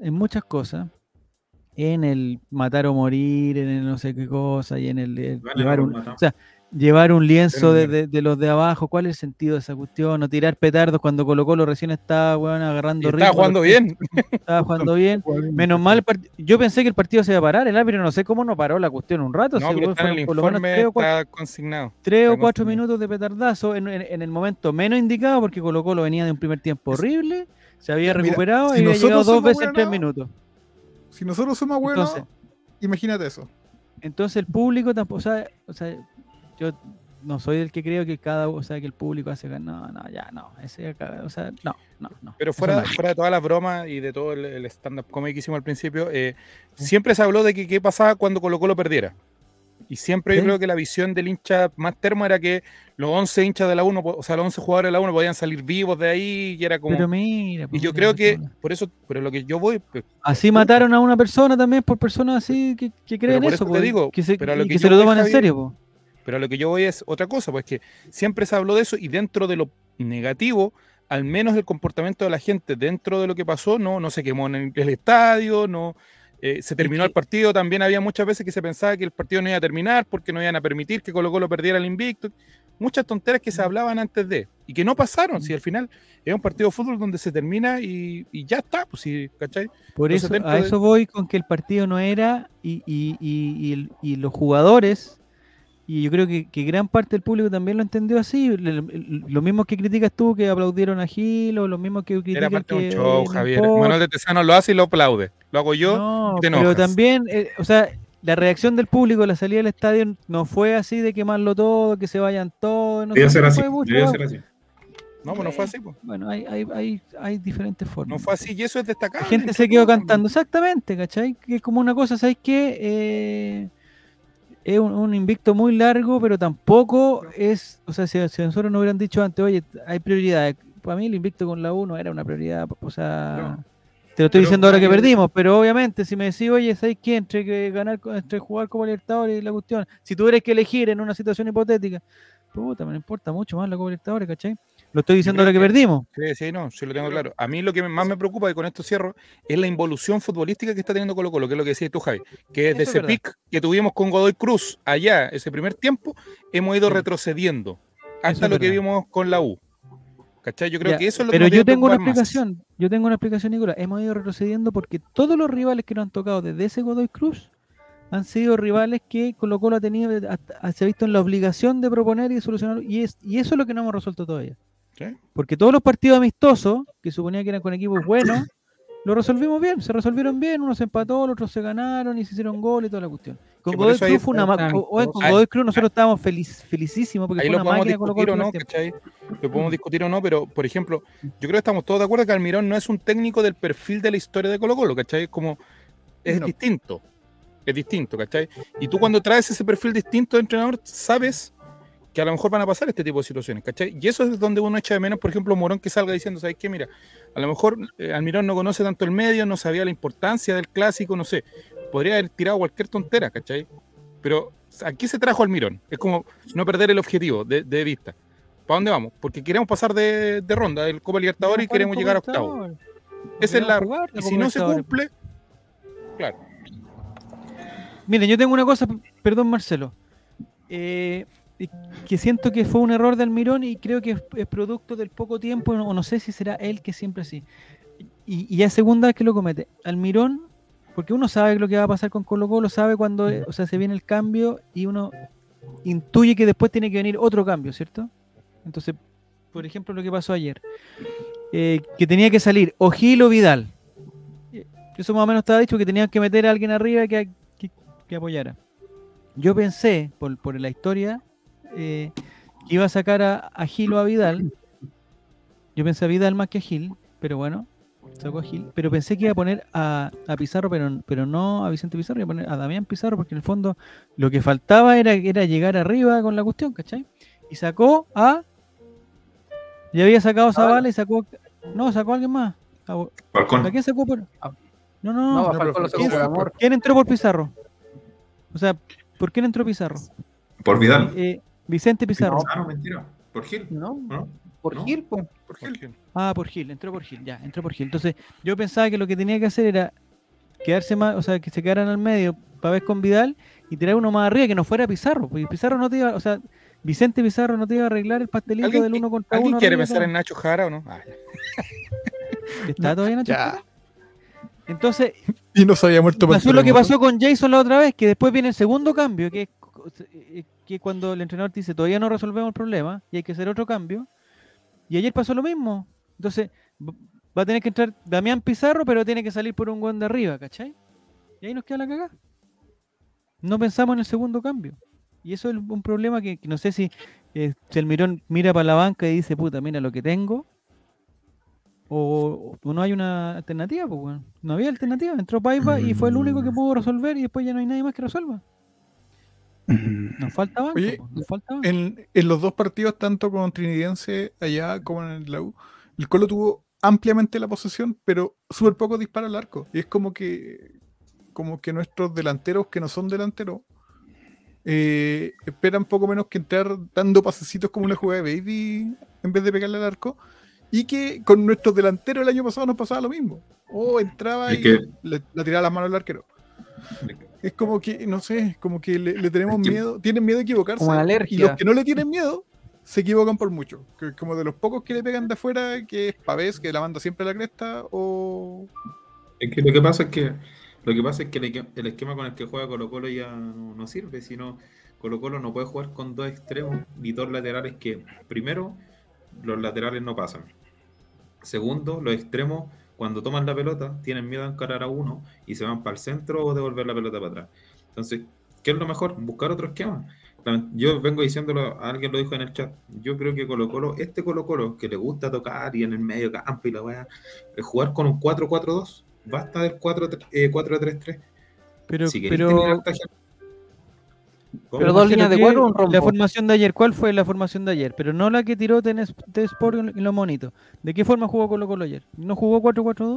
en el matar o morir, en el no sé qué cosa, y en el Bueno, llevar no un, lo matamos. o sea, llevar un lienzo Pero de los de abajo. ¿Cuál es el sentido de esa cuestión? O tirar petardos cuando Colo-Colo recién estaba, weón, agarrando Y ritmo. estaba jugando bien. Estaba jugando bien. Menos mal, yo pensé que el partido se iba a parar, el árbitro no sé cómo no paró la cuestión un rato. No, pero está en el fueron por lo menos informe, 3 o 4, está consignado. 3 o está 4 consignado. minutos de petardazo en el momento menos indicado, porque Colo-Colo venía de un primer tiempo horrible, se había Mira, recuperado si y había nosotros llegado 2 somos veces en 3 buenos, minutos. Si nosotros somos buenos, Entonces, imagínate eso. Entonces el público tampoco, o sea, yo no soy el que creo que que el público hace no, o sea, no. Pero eso fuera no. de todas las bromas y de todo el stand-up comedy que hicimos al principio, siempre se habló de que qué pasaba cuando Colo-Colo perdiera. Y siempre yo Sí. creo que la visión del hincha más termo era que los 11 hinchas de la 1, o sea, los 11 jugadores de la 1 podían salir vivos de ahí y era como... Pero mira, Y pues yo mira, creo pues, que, no. por eso, pero lo que yo voy... pues, Así mataron a una persona también por personas así que pero creen por eso, eso te digo, pero a lo y que que yo se lo voy, toman en Javier, serio, po. pero a lo que yo voy es otra cosa, pues que siempre se habló de eso y dentro de lo negativo, al menos el comportamiento de la gente dentro de lo que pasó, no se quemó en el estadio, no se terminó el que- partido, también había muchas veces que se pensaba que el partido no iba a terminar porque no iban a permitir que Colo-Colo perdiera el invicto, muchas tonteras que se hablaban antes de, y que no pasaron, si al final es un partido de fútbol donde se termina y ya está, pues sí, ¿cachai? Por Entonces, eso, dentro a de- eso voy con que el partido no era y los jugadores, y yo creo que gran parte del público también lo entendió así. Los mismos que criticas tú que aplaudieron a Gil, o los mismos que Era critican parte de un que, show, oye, no Javier. importa. Manuel de Tesano lo hace y lo aplaude. Lo hago yo y No, te pero enojas. también, o sea, la reacción del público, la salida del estadio, no fue así de quemarlo todo, que se vayan todos, no Debió sé, ser no así, fue mucho. debió ser así. No, pues no fue así, pues. Bueno, hay diferentes No formas. fue así y eso es La destacable. gente entre se quedó todos, cantando, exactamente, ¿cachai? Que es como una cosa, ¿sabes qué? Es un invicto muy largo, pero tampoco es, o sea, si nosotros nos hubieran dicho antes, oye, hay prioridades. Para mí el invicto con la 1 era una prioridad, o sea, te lo estoy Pero diciendo ahora que Javier, perdimos, pero obviamente si me decís, oye, ¿sabes qué? Entre que ganar, entre jugar como Libertadores y la cuestión, si tuvieras que elegir en una situación hipotética, puta, me importa mucho más la Copa Libertadores, ¿cachai? Lo estoy Yo diciendo creo ahora que que perdimos. sí, no, sí lo tengo claro. A mí lo que más me preocupa, y con esto cierro, es la involución futbolística que está teniendo Colo-Colo, que es lo que decías tú, Javi, que desde Eso es ese verdad. pick que tuvimos con Godoy Cruz allá, ese primer tiempo, hemos ido Sí. retrocediendo Eso hasta es lo que verdad. vimos con la U. ¿Cachai? Yo creo Ya, que eso es lo que pero nos yo debe tengo una preocupar más. explicación, Nicolás. Hemos ido retrocediendo porque todos los rivales que nos han tocado desde ese Godoy Cruz han sido rivales que Colo Colo ha tenido, se ha visto en la obligación de proponer y de solucionar, y eso es lo que no hemos resuelto todavía. ¿Sí? Porque todos los partidos amistosos, que suponía que eran con equipos buenos, lo resolvimos bien, se resolvieron bien, unos se empató, los otros se ganaron y se hicieron gol y toda la cuestión. Con Que por Godoy eso ahí, Cruz fue una con Godoy Cruz nosotros estábamos felicísimos porque ahí fue lo una podemos máquina Colo discutir Colo o el no, primer tiempo. ¿cachai? Lo podemos discutir o no, pero por ejemplo, yo creo que estamos todos de acuerdo que Almirón no es un técnico del perfil de la historia de Colo-Colo, ¿cachai? Es No. distinto, ¿cachai? Y tú cuando traes ese perfil distinto de entrenador, sabes que a lo mejor van a pasar este tipo de situaciones, ¿cachai? Y eso es donde uno echa de menos, por ejemplo, Morón que salga diciendo, ¿sabes qué? Mira, a lo mejor Almirón no conoce tanto el medio, no sabía la importancia del clásico, no sé, podría haber tirado cualquier tontera, ¿cachai? Pero aquí se trajo Almirón, es como no perder el objetivo de vista. ¿Para dónde vamos? Porque queremos pasar de ronda el Copa Libertadores y queremos llegar a octavos. Esa es la... Y si no se cumple, claro. Miren, yo tengo una cosa, perdón Marcelo, que siento que fue un error de Almirón y creo que es producto del poco tiempo, o no sé si será él que siempre así. Y ya es segunda vez que lo comete. Almirón, porque uno sabe lo que va a pasar con Colo Colo, sabe cuando, o sea, se viene el cambio y uno intuye que después tiene que venir otro cambio, ¿cierto? Entonces, por ejemplo, lo que pasó ayer, que tenía que salir o Gil o Vidal. Eso más o menos estaba dicho, que tenían que meter a alguien arriba que apoyara. Yo pensé, por la historia, que iba a sacar a Gil o a Vidal. Yo pensé a Vidal más que a Gil, pero bueno, sacó a Gil. Pero pensé que iba a poner a Pizarro, pero no a Vicente Pizarro, iba a poner a Damián Pizarro, porque en el fondo lo que faltaba era llegar arriba con la cuestión, ¿cachai? Y sacó ya había sacado a Zavala y sacó a alguien más. Falcón. ¿A quién sacó por...? No. No, Falcón lo sacó por amor. ¿Quién entró por Pizarro? O sea, ¿por quién entró Pizarro? Por Vidal. Vicente Pizarro. Ah, no, mentira. Por Gil. No, ¿No? por ¿No? Gil, po. Por Gil. Por Gil, entró por Gil. Entonces, yo pensaba que lo que tenía que hacer era quedarse más, o sea, que se quedaran al medio para ver con Vidal y tirar uno más arriba, que no fuera Pizarro. Porque Pizarro no te iba, o sea, Vicente Pizarro no te iba a arreglar el pastelito del uno contra uno. ¿Alguien quiere arriba, pensar en Nacho Jara o no? ¿Está todavía Nacho Ya. Jara? Entonces, Y no se había muerto por el pasó lo que terremoto. pasó con Jason la otra vez, que después viene el segundo cambio, que es que cuando el entrenador te dice todavía no resolvemos el problema y hay que hacer otro cambio. Y ayer pasó lo mismo. Entonces, va a tener que entrar Damián Pizarro, pero tiene que salir por un guan de arriba, ¿cachai? Y ahí nos queda la cagada. No pensamos en el segundo cambio. Y eso es un problema que no sé si Almirón mira para la banca y dice, puta, mira lo que tengo. O no hay una alternativa, pues bueno. No había alternativa. Entró Paiva y fue el único que pudo resolver y después ya no hay nadie más que resuelva. Nos falta banco, Oye, nos falta banco. En los dos partidos, tanto con Trinidense allá como en la U, el Colo tuvo ampliamente la posesión, pero súper poco disparo al arco. Y es como que nuestros delanteros, que no son delanteros, esperan poco menos que entrar dando pasecitos como una jugada de baby en vez de pegarle al arco. Y que con nuestros delanteros el año pasado nos pasaba lo mismo. O entraba Es y que- le tiraba las manos al arquero. Es como que, no sé, como que le tenemos Es que- miedo, tienen miedo de equivocarse. Como una Y los alergia. que no le tienen miedo se equivocan por mucho. Que como de los pocos que le pegan de afuera, que es Pavés, que la manda siempre a la cresta, o. Es que lo que pasa es que el esquema con el que juega Colo-Colo ya no sirve, sino Colo-Colo no puede jugar con dos extremos ni dos laterales que, primero, los laterales no pasan. Segundo, los extremos, cuando toman la pelota, tienen miedo a encarar a uno y se van para el centro o devolver la pelota para atrás. Entonces, ¿qué es lo mejor? Buscar otro esquema. Yo vengo diciéndolo, alguien lo dijo en el chat. Yo creo que Colo-Colo, que le gusta tocar y en el medio campo y la weá, es jugar con un 4-4-2. Basta del 4-3-3. Pero, Si queréis pero, tener harta gente- ¿Cómo? Pero dos Marcelo, líneas de ¿qué- cuatro, un rombo. La formación de ayer, ¿cuál fue la formación de ayer? Pero no la que tiró T-Sport y los monitos. ¿De qué forma jugó Colo-Colo ayer? ¿No jugó 4-4-2?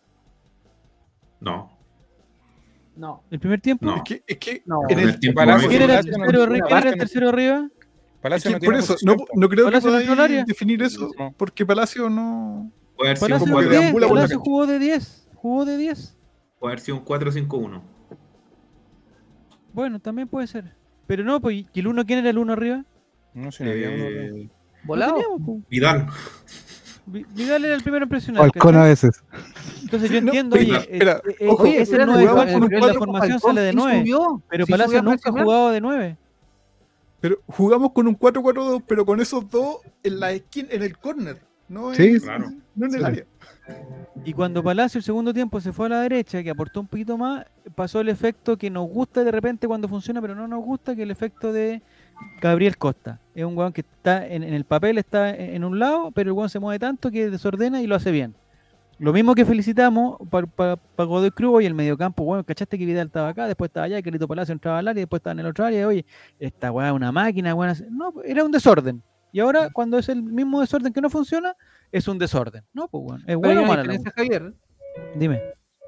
No, No. ¿El primer tiempo? no. Es que No. en el El tiempo Palacio- ¿Quién era el Palacio no- tercero arriba? ¿Quién era el Palacio no- tercero arriba? Palacio es no que por tiene eso, posición, no creo que Palacio no entró al área. podáis definir eso, No. porque Palacio no. Puede haber sido Palacio, un como que 4 deambula por la Palacio cancha. jugó de 10. Jugó de 10. puede haber sido un 4-5-1. Bueno, también puede ser. Pero no, pues, ¿y el 1 quién era el 1 arriba? No sé, no había uno. Eh, ¿Volado? No teníamos, pues. Vidal. Vidal era el primero en presionar. Falcón a ¿cachai? veces. Entonces yo Sí, no, entiendo, oye, oye, espera, ojo, Oye, ese espérate, 9 jugamos va con un en la cuatro- formación Falcón sale de sí 9. subió, Pero sí Palacio subió a nunca ha presionar. jugado de 9. Pero jugamos con un 4-4-2, pero con esos dos en la esquina, en el córner, no Sí, claro. no en el Sí. área. Y cuando Palacio el segundo tiempo se fue a la derecha, que aportó un poquito más, pasó el efecto que nos gusta de repente cuando funciona, pero no nos gusta, que el efecto de Gabriel Costa. Es un weón que está en el papel, está en un lado, pero el weón se mueve tanto que desordena y lo hace bien. Lo mismo que felicitamos para Godoy Cruz y el mediocampo, bueno, cachaste que Vidal estaba acá, después estaba allá, que Carlito Palacio entraba al área, y después estaba en el otro área, oye, esta weá es una máquina, weá, no, era un desorden. Y ahora, cuando es el mismo desorden que no funciona, es un desorden. No, pues bueno, es Pero hay bueno o una malo. diferencia, Javier. Dime.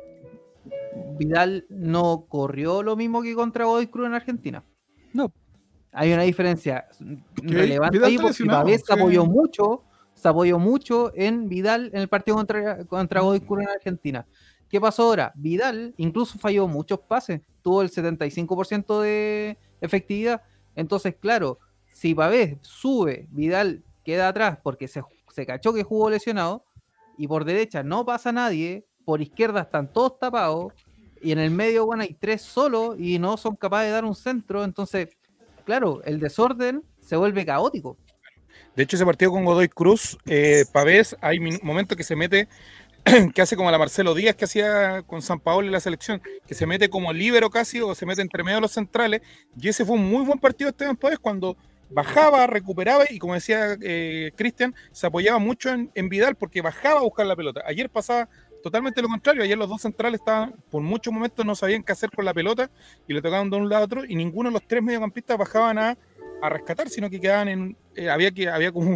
Vidal no corrió lo mismo que contra Godoy Cruz en Argentina. No. Hay una diferencia relevante Vidal ahí está porque lesionado, Pavés sí. se apoyó mucho en Vidal en el partido contra Godoy Cruz en Argentina. ¿Qué pasó ahora? Vidal incluso falló muchos pases, tuvo el 75% de efectividad. Entonces, claro, si Pavés sube, Vidal queda atrás porque se cachó que jugó lesionado, y por derecha no pasa nadie, por izquierda están todos tapados, y en el medio, bueno, hay tres solos y no son capaces de dar un centro. Entonces, claro, el desorden se vuelve caótico. De hecho, ese partido con Godoy Cruz, Pavés, hay momentos que se mete, que hace como la Marcelo Díaz que hacía con San Paolo en la selección, que se mete como líbero casi, o se mete entre medio de los centrales, y ese fue un muy buen partido de Esteban Pavés, cuando bajaba, recuperaba, y como decía Cristian, se apoyaba mucho en Vidal, porque bajaba a buscar la pelota. Ayer pasaba totalmente lo contrario, ayer los dos centrales estaban, por muchos momentos no sabían qué hacer con la pelota, y le tocaban de un lado a otro, y ninguno de los tres mediocampistas bajaban a rescatar, sino que quedaban en, había como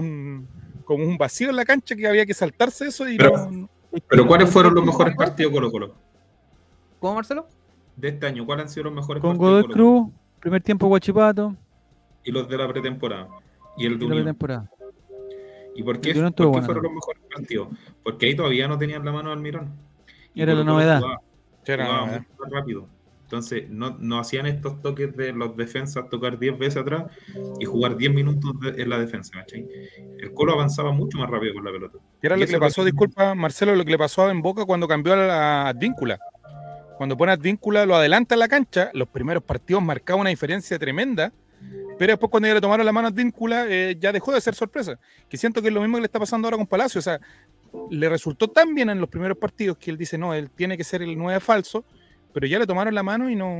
un vacío en la cancha, que había que saltarse eso, y Pero ¿cuáles fueron los mejores partidos Colo-Colo? ¿Cómo, Marcelo? De este año, ¿cuáles han sido los mejores Con partidos Godoy Colo-Colo? Cruz, primer tiempo Guachipato Y los de la pretemporada. Y el de y la Unión. temporada. ¿Y por qué, El de Unión estuvo por qué bueno, fueron ¿no? los mejores partidos? Porque ahí todavía no tenían la mano de Almirón. Y Era la Colo-Colo novedad. jugaba mucho más rápido. Entonces, no hacían estos toques de los defensas tocar 10 veces atrás y jugar 10 minutos en la defensa, ¿cachai? El Colo avanzaba mucho más rápido con la pelota. que era Y lo que eso le pasó, que- disculpa Marcelo, lo que le pasó a Ben Boca cuando cambió a la Advíncula. Cuando pone a Advíncula, lo adelanta en la cancha, los primeros partidos marcaba una diferencia tremenda, pero después cuando ya le tomaron la mano a Advíncula, ya dejó de ser sorpresa. Que siento que es lo mismo que le está pasando ahora con Palacio, o sea, le resultó tan bien en los primeros partidos que él dice, no, él tiene que ser el 9 falso, pero ya le tomaron la mano y ya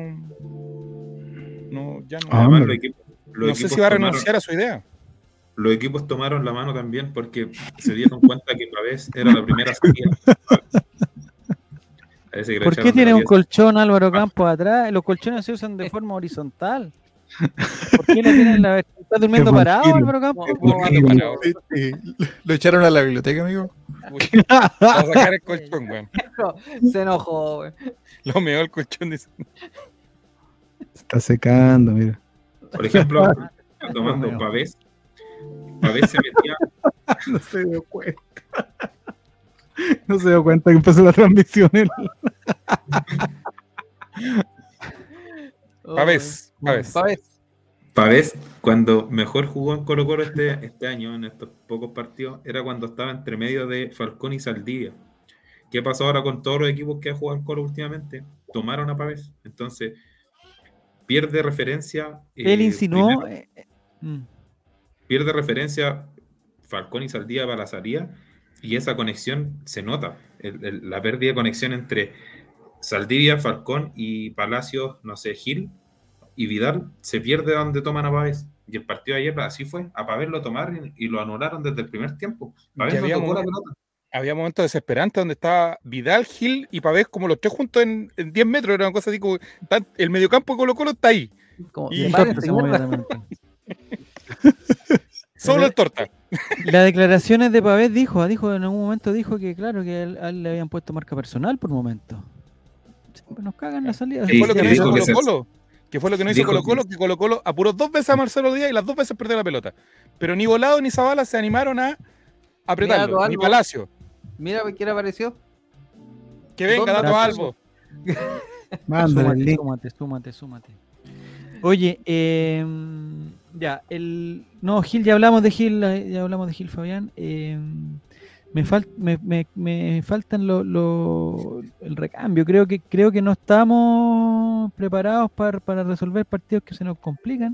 no, Además, hombre. no sé si va a renunciar a su idea. Los equipos tomaron la mano también porque se dieron cuenta que Pavés era la primera salida. Parece que le ¿Por echaron qué de tiene la un pieza. colchón Álvaro Campos atrás? Los colchones se usan de forma horizontal. ¿Por qué la tienen en la vertical? ¿Está durmiendo Es parado, vampiro. Álvaro Campos? ¿Cómo va a Horrible. Parado. Sí. Lo echaron a la biblioteca, amigo. Uy, va a sacar el colchón, weón. Se enojó, güey. Lo meó el colchón, dice. Está secando, mira. Por ejemplo, tomando Pavés se metía. No se dio cuenta. No se dio cuenta que empezó la transmisión. Pavés. Pavés, cuando mejor jugó en Colo-Colo este año, en estos pocos partidos, era cuando estaba entre medio de Falcón y Saldivia. ¿Qué pasó ahora con todos los equipos que ha jugado en Colo últimamente? Tomaron a Pavés. Entonces, pierde referencia. Él insinuó. Pierde referencia Falcón y Saldivia para la salida, y esa conexión se nota. La pérdida de conexión entre Saldivia, Falcón y Palacios, no sé, Gil y Vidal, se pierde donde toman a Pavés. Y el partido de ayer así fue. A Pavés lo tomaron y lo anularon desde el primer tiempo. Pavés no tocó la pelota. Había momentos desesperantes donde estaba Vidal, Gil y Pavés como los tres juntos en 10 metros. Era una cosa así como el mediocampo de Colo-Colo está ahí. Como, Y- Torta se movió también. Solo el torta. Las declaraciones de Pavés dijo en algún momento que claro, que a él le habían puesto marca personal por momento. Siempre nos cagan la salida. ¿Qué fue lo que no hizo dijo que Colo-Colo? ¿Qué fue lo que no hizo dijo Colo-Colo? Que Colo-Colo apuró 2 veces a Marcelo Díaz y las 2 veces perdió la pelota. Pero ni Volado ni Zavala se animaron a apretarlo. Mira, Ni Albo. Palacio. Mira quién apareció. Que venga, ¿Dónde dato está Albo. Mándale el link. Súmate. Oye, ya, no, Gil, ya hablamos de Gil, Fabián. Me faltan el recambio. Creo que no estamos preparados para resolver partidos que se nos complican.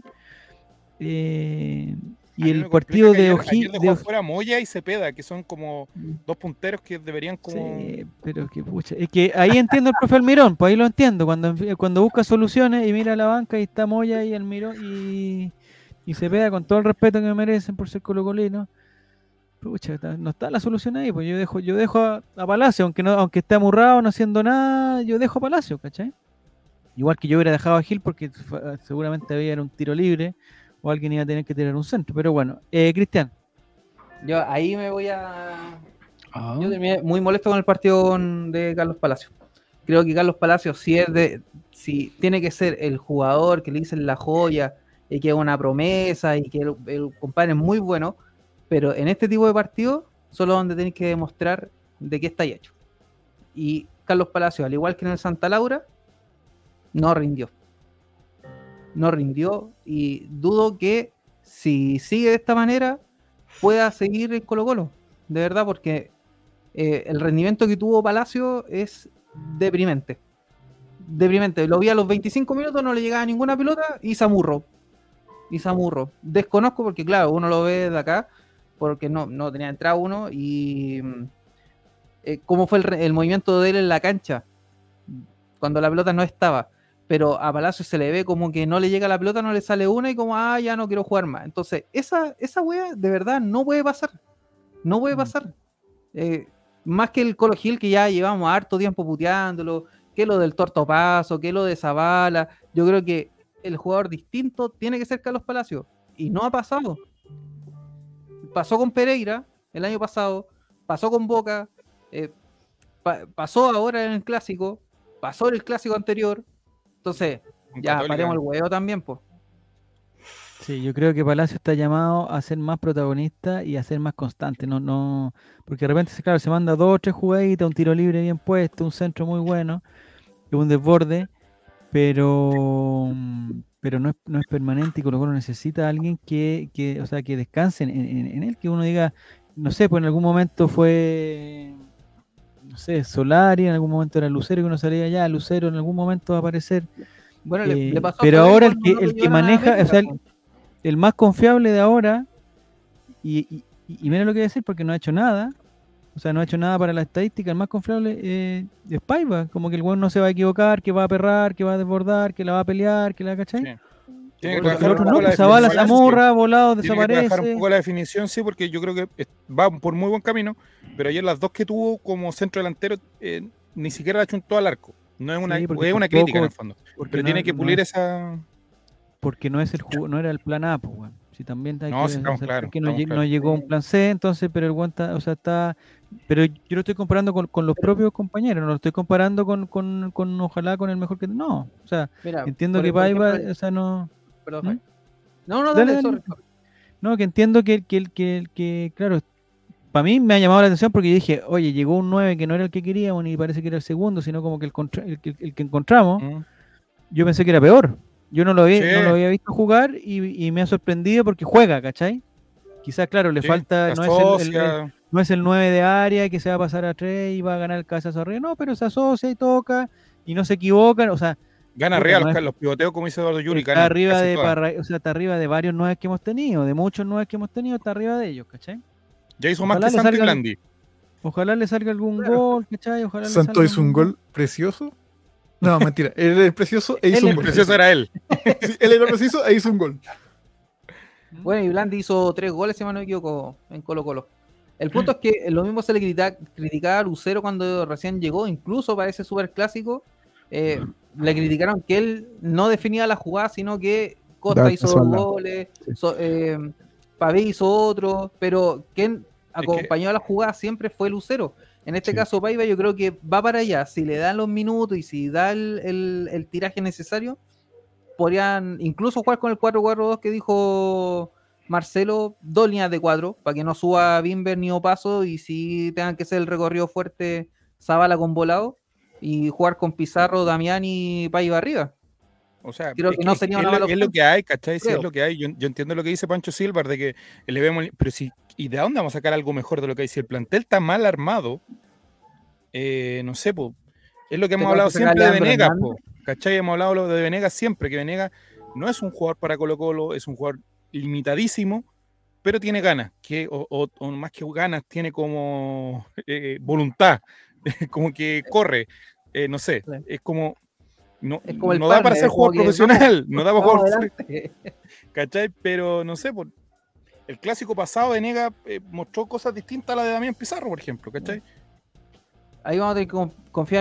Y el partido de Ayer O'Higgins. dejó fuera Moya y Cepeda, que son como 2 punteros que deberían como... Sí, pero que pucha, es que ahí entiendo el profe Almirón, pues ahí lo entiendo, cuando busca soluciones y mira a la banca y está Moya y Almirón y Cepeda, con todo el respeto que me merecen por ser colocolino, pucha, no está la solución ahí, pues yo dejo a Palacio, aunque esté amurrado, no haciendo nada, yo dejo a Palacio, ¿cachai? Igual que yo hubiera dejado a Gil porque seguramente había un tiro libre o alguien iba a tener que tirar un centro, pero bueno, Cristian. Yo ahí me voy a... Yo terminé muy molesto con el partido de Carlos Palacios. Creo que Carlos Palacios si tiene que ser el jugador que le dicen la joya y que es una promesa y que el compadre es muy bueno, pero en este tipo de partidos solo donde tenéis que demostrar de qué estáis hecho. Y Carlos Palacios, al igual que en el Santa Laura, no rindió y dudo que si sigue de esta manera pueda seguir en Colo-Colo, de verdad, porque el rendimiento que tuvo Palacio es deprimente. Lo vi a los 25 minutos, no le llegaba ninguna pelota y se amurró. Desconozco porque, claro, uno lo ve de acá porque no tenía entrada uno y cómo fue el movimiento de él en la cancha cuando la pelota no estaba. Pero a Palacio se le ve como que no le llega la pelota, no le sale una y como, ya no quiero jugar más. Entonces, esa wea de verdad no puede pasar. Más que el Colo Gil, que ya llevamos harto tiempo puteándolo, que lo del Tortopaso, que lo de Zavala. Yo creo que el jugador distinto tiene que ser Carlos Palacio. Y no ha pasado. Pasó con Pereira el año pasado, pasó con Boca, pasó ahora en el Clásico, pasó en el Clásico anterior. Entonces, ya paremos el huevo también, pues. Sí, yo creo que Palacio está llamado a ser más protagonista y a ser más constante, no, porque de repente, claro, se manda 2 o 3 jugaditas, un tiro libre bien puesto, un centro muy bueno, un desborde, pero no es permanente y Colo-Colo necesita a alguien que descanse en él, que uno diga, no sé, pues en algún momento fue, no sé, Solari, en algún momento era Lucero, que uno salía allá, Lucero en algún momento va a aparecer. Bueno, le pasó pero ahora el que maneja, América, o sea, el más confiable de ahora, y mira lo que voy a decir, porque no ha hecho nada, o sea, no ha hecho nada para la estadística, el más confiable es Paiva, como que el weón no se va a equivocar, que va a perrar, que va a desbordar, que la va a pelear, que la, ¿cachai? Sí. Tiene que Porque trabajar el otro un poco no, la pues Zavala se definición, amurra, Volado Tiene que trabajar un desaparece. poco la definición, sí, porque yo creo que va por muy buen camino, pero ayer las 2 que tuvo como centro delantero ni siquiera la chuntó al arco. No es una, Sí, porque es una tampoco- crítica en el fondo. Porque Pero no- tiene que no pulir es- esa... porque no es no era el plan A, pues, weón. Si también hay No, que sí, estamos aceptar claros, que no, estamos no claros. llegó un plan C, entonces, pero el weón está, o sea, está, pero yo lo estoy comparando con los propios compañeros, no lo estoy comparando con ojalá con el mejor que no, o sea, Mira, entiendo que por Paiva, ejemplo, o sea, no, perdón, ¿Mm? Jaime. No, Dale, dale, dale. sorry. No, que entiendo que claro, para mí me ha llamado la atención porque yo dije, oye, llegó un 9 que no era el que queríamos, ni parece que era el segundo, sino como que el que encontramos, Mm. yo pensé que era peor. Yo no lo Sí, había visto jugar y me ha sorprendido porque juega, ¿cachai? Quizás, claro, le sí, falta, se no asocia. no es el 9 de área que se va a pasar a 3 y va a ganar el cabezazo arriba, no, pero se asocia y toca y no se equivocan, o sea, Gana puta, arriba no es, los pivoteos, como dice Eduardo Yuri, está ganan arriba casi de todas. o sea, está arriba de varios 9 que hemos tenido, de muchos 9 que hemos tenido, está arriba de ellos, ¿cachai? Ya hizo más Ojalá que le Santo y salga Blandi. Ojalá le salga algún gol, ¿cachai? Ojalá le Santo salga hizo un algún gol precioso. No, mentira. Él era precioso e hizo Él un es gol. Precioso era él. Sí, él era preciso e hizo un gol. Bueno, y Blandi hizo 3 goles, si mal no me equivoco, en Colo-Colo. El punto es que lo mismo se le criticaba a Lucero cuando recién llegó, incluso para ese superclásico. Le criticaron que él no definía la jugada, sino que Costa Daba hizo paso 2 al lado. goles, Pavé hizo otro, pero quien que- acompañó a la jugada siempre fue Lucero. En este Sí. caso, Paiva yo creo que va para allá. Si le dan los minutos y si da el tiraje necesario, podrían incluso jugar con el 4-4-2 que dijo Marcelo, 2 líneas de 4, para que no suba Bimber ni Opaso, y si tengan que hacer el recorrido fuerte Zabala con volado, y jugar con Pizarro, Damián y Paiva arriba. O sea, Creo es que no sería una mala es lo opción. que hay, ¿cachai? Sí, creo. es lo que hay. Yo entiendo lo que dice Pancho Silva, de que le vemos. Pero si, ¿y de dónde vamos a sacar algo mejor de lo que hay? Si el plantel está mal armado, no sé, po, es lo que hemos Tengo hablado que sacar a siempre de Leandro Venegas, Hernández. po, ¿cachai? Hemos hablado lo de Venegas siempre, que Venegas no es un jugador para Colo-Colo, es un jugador limitadísimo, pero tiene ganas, o más que ganas, tiene como voluntad, como que corre, no sé, Sí. es como. No, Es como el no da para partner, ser es como jugador que profesional, no da para vamos jugar, adelante. ¿cachai? Pero no sé, el clásico pasado Venegas mostró cosas distintas a la de Damián Pizarro, por ejemplo, ¿cachai? Ahí vamos a tener que confiar